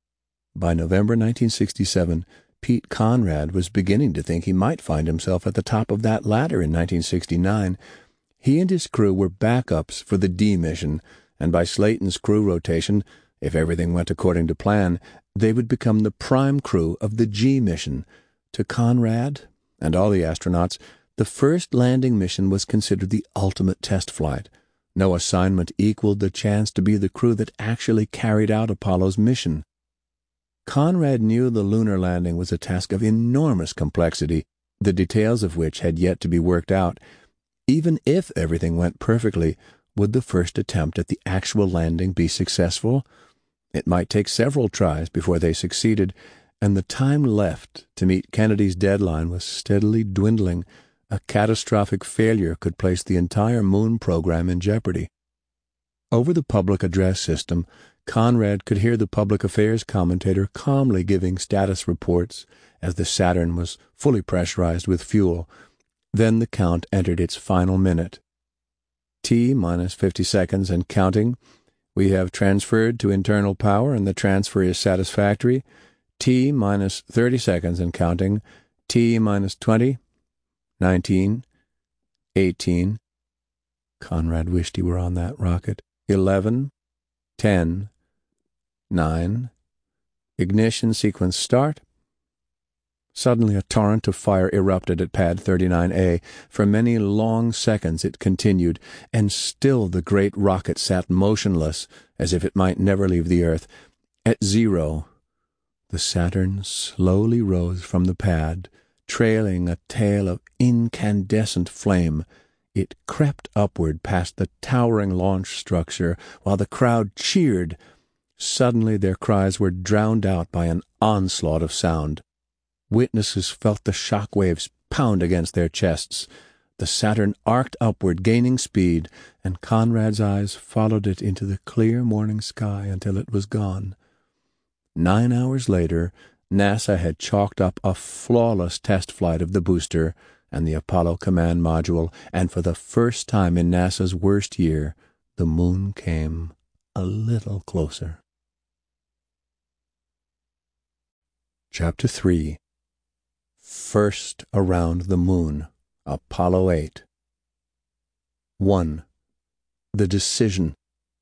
By November 1967, Pete Conrad was beginning to think he might find himself at the top of that ladder in 1969. He and his crew were backups for the D mission, and by Slayton's crew rotation, if everything went according to plan, they would become the prime crew of the G mission. To Conrad and all the astronauts, the first landing mission was considered the ultimate test flight. No assignment equaled the chance to be the crew that actually carried out Apollo's mission. Conrad knew the lunar landing was a task of enormous complexity, the details of which had yet to be worked out. Even if everything went perfectly, would the first attempt at the actual landing be successful? It might take several tries before they succeeded, and the time left to meet Kennedy's deadline was steadily dwindling. A catastrophic failure could place the entire moon program in jeopardy. Over the public address system, Conrad could hear the public affairs commentator calmly giving status reports as the Saturn was fully pressurized with fuel. Then the count entered its final minute. T minus 50 seconds and counting. We have transferred to internal power and the transfer is satisfactory. T minus 30 seconds and counting. T minus 20. 19, 18. Conrad wished he were on that rocket. 11, 10, 9. Ignition sequence start. Suddenly a torrent of fire erupted at pad 39A. For many long seconds it continued, and still the great rocket sat motionless, as if it might never leave the Earth. At 0, the Saturn slowly rose from the pad, trailing a tail of incandescent flame. It crept upward past the towering launch structure, while the crowd cheered. Suddenly their cries were drowned out by an onslaught of sound. Witnesses felt the shock waves pound against their chests. The Saturn arced upward, gaining speed, and Conrad's eyes followed it into the clear morning sky until it was gone. 9 hours later, NASA had chalked up a flawless test flight of the booster, and the Apollo Command Module, and for the first time in NASA's worst year, the moon came a little closer. Chapter 3. First Around the Moon, Apollo 8. 1. The Decision.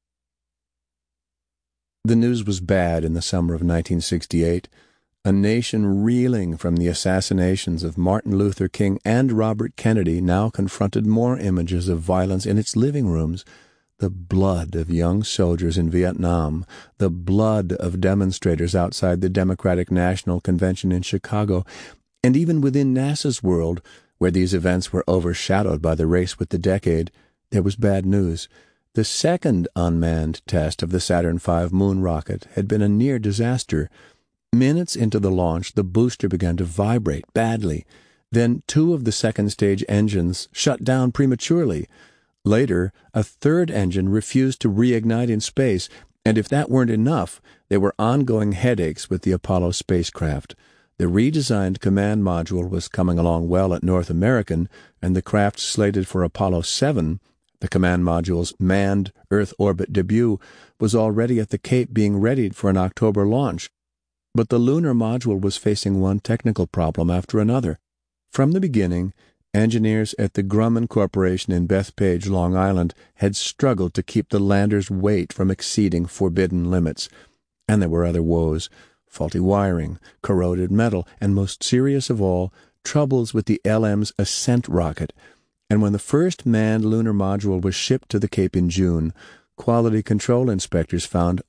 The news was bad in the summer of 1968. A nation reeling from the assassinations of Martin Luther King and Robert Kennedy now confronted more images of violence in its living rooms. The blood of young soldiers in Vietnam, the blood of demonstrators outside the Democratic National Convention in Chicago, and even within NASA's world, where these events were overshadowed by the race with the decade, there was bad news. The second unmanned test of the Saturn V moon rocket had been a near disaster. Minutes into the launch, the booster began to vibrate badly. Then 2 of the second-stage engines shut down prematurely. Later, a third engine refused to reignite in space, and if that weren't enough, there were ongoing headaches with the Apollo spacecraft. The redesigned command module was coming along well at North American, and the craft slated for Apollo 7, the command module's manned Earth orbit debut, was already at the Cape being readied for an October launch. But the lunar module was facing one technical problem after another. From the beginning, engineers at the Grumman Corporation in Bethpage, Long Island, had struggled to keep the lander's weight from exceeding forbidden limits. And there were other woes: faulty wiring, corroded metal, and most serious of all, troubles with the LM's Ascent rocket. And when the first manned lunar module was shipped to the Cape in June, quality control inspectors found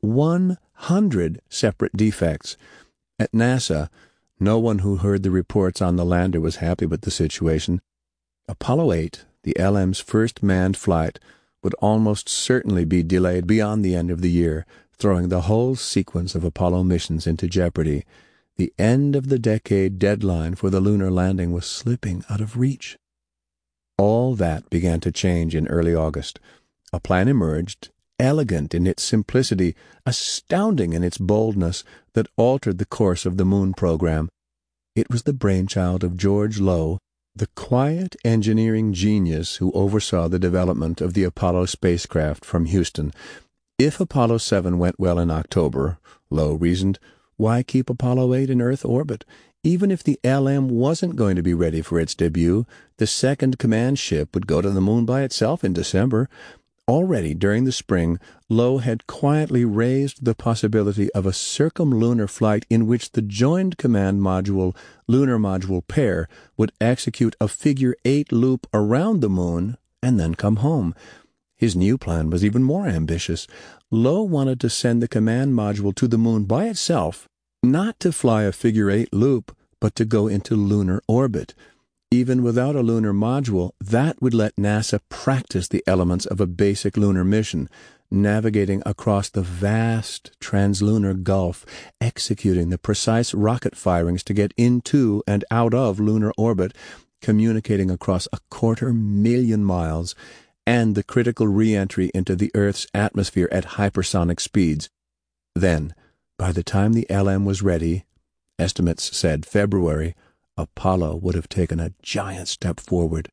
100 separate defects. At NASA, no one who heard the reports on the lander was happy with the situation. Apollo 8, the LM's first manned flight, would almost certainly be delayed beyond the end of the year, throwing the whole sequence of Apollo missions into jeopardy. The end of the decade deadline for the lunar landing was slipping out of reach. All that began to change in early August. A plan emerged, elegant in its simplicity, astounding in its boldness, that altered the course of the moon program. It was the brainchild of George Low, the quiet engineering genius who oversaw the development of the Apollo spacecraft from Houston. If Apollo 7 went well in October, Low reasoned, why keep Apollo 8 in Earth orbit? Even if the LM wasn't going to be ready for its debut, the second command ship would go to the moon by itself in December. Already during the spring, Low had quietly raised the possibility of a circumlunar flight in which the joined command module-lunar module pair would execute a figure-8 loop around the moon and then come home. His new plan was even more ambitious. Low wanted to send the command module to the moon by itself, not to fly a figure-8 loop, but to go into lunar orbit. Even without a lunar module, that would let NASA practice the elements of a basic lunar mission, navigating across the vast translunar gulf, executing the precise rocket firings to get into and out of lunar orbit, communicating across 250,000 miles, and the critical re-entry into the Earth's atmosphere at hypersonic speeds. Then, by the time the LM was ready, estimates said February, Apollo would have taken a giant step forward.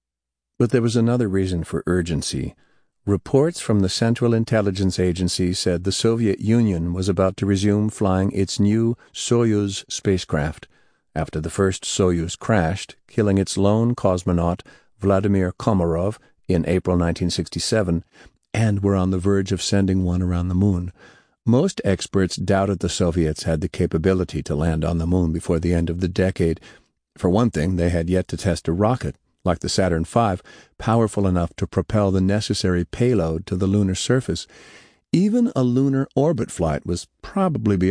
But there was another reason for urgency. Reports from the Central Intelligence Agency said the Soviet Union was about to resume flying its new Soyuz spacecraft, after the first Soyuz crashed, killing its lone cosmonaut, Vladimir Komarov, in April 1967, and were on the verge of sending one around the moon. Most experts doubted the Soviets had the capability to land on the moon before the end of the decade. For one thing, they had yet to test a rocket, like the Saturn V, powerful enough to propel the necessary payload to the lunar surface. Even a lunar orbit flight was probably beyond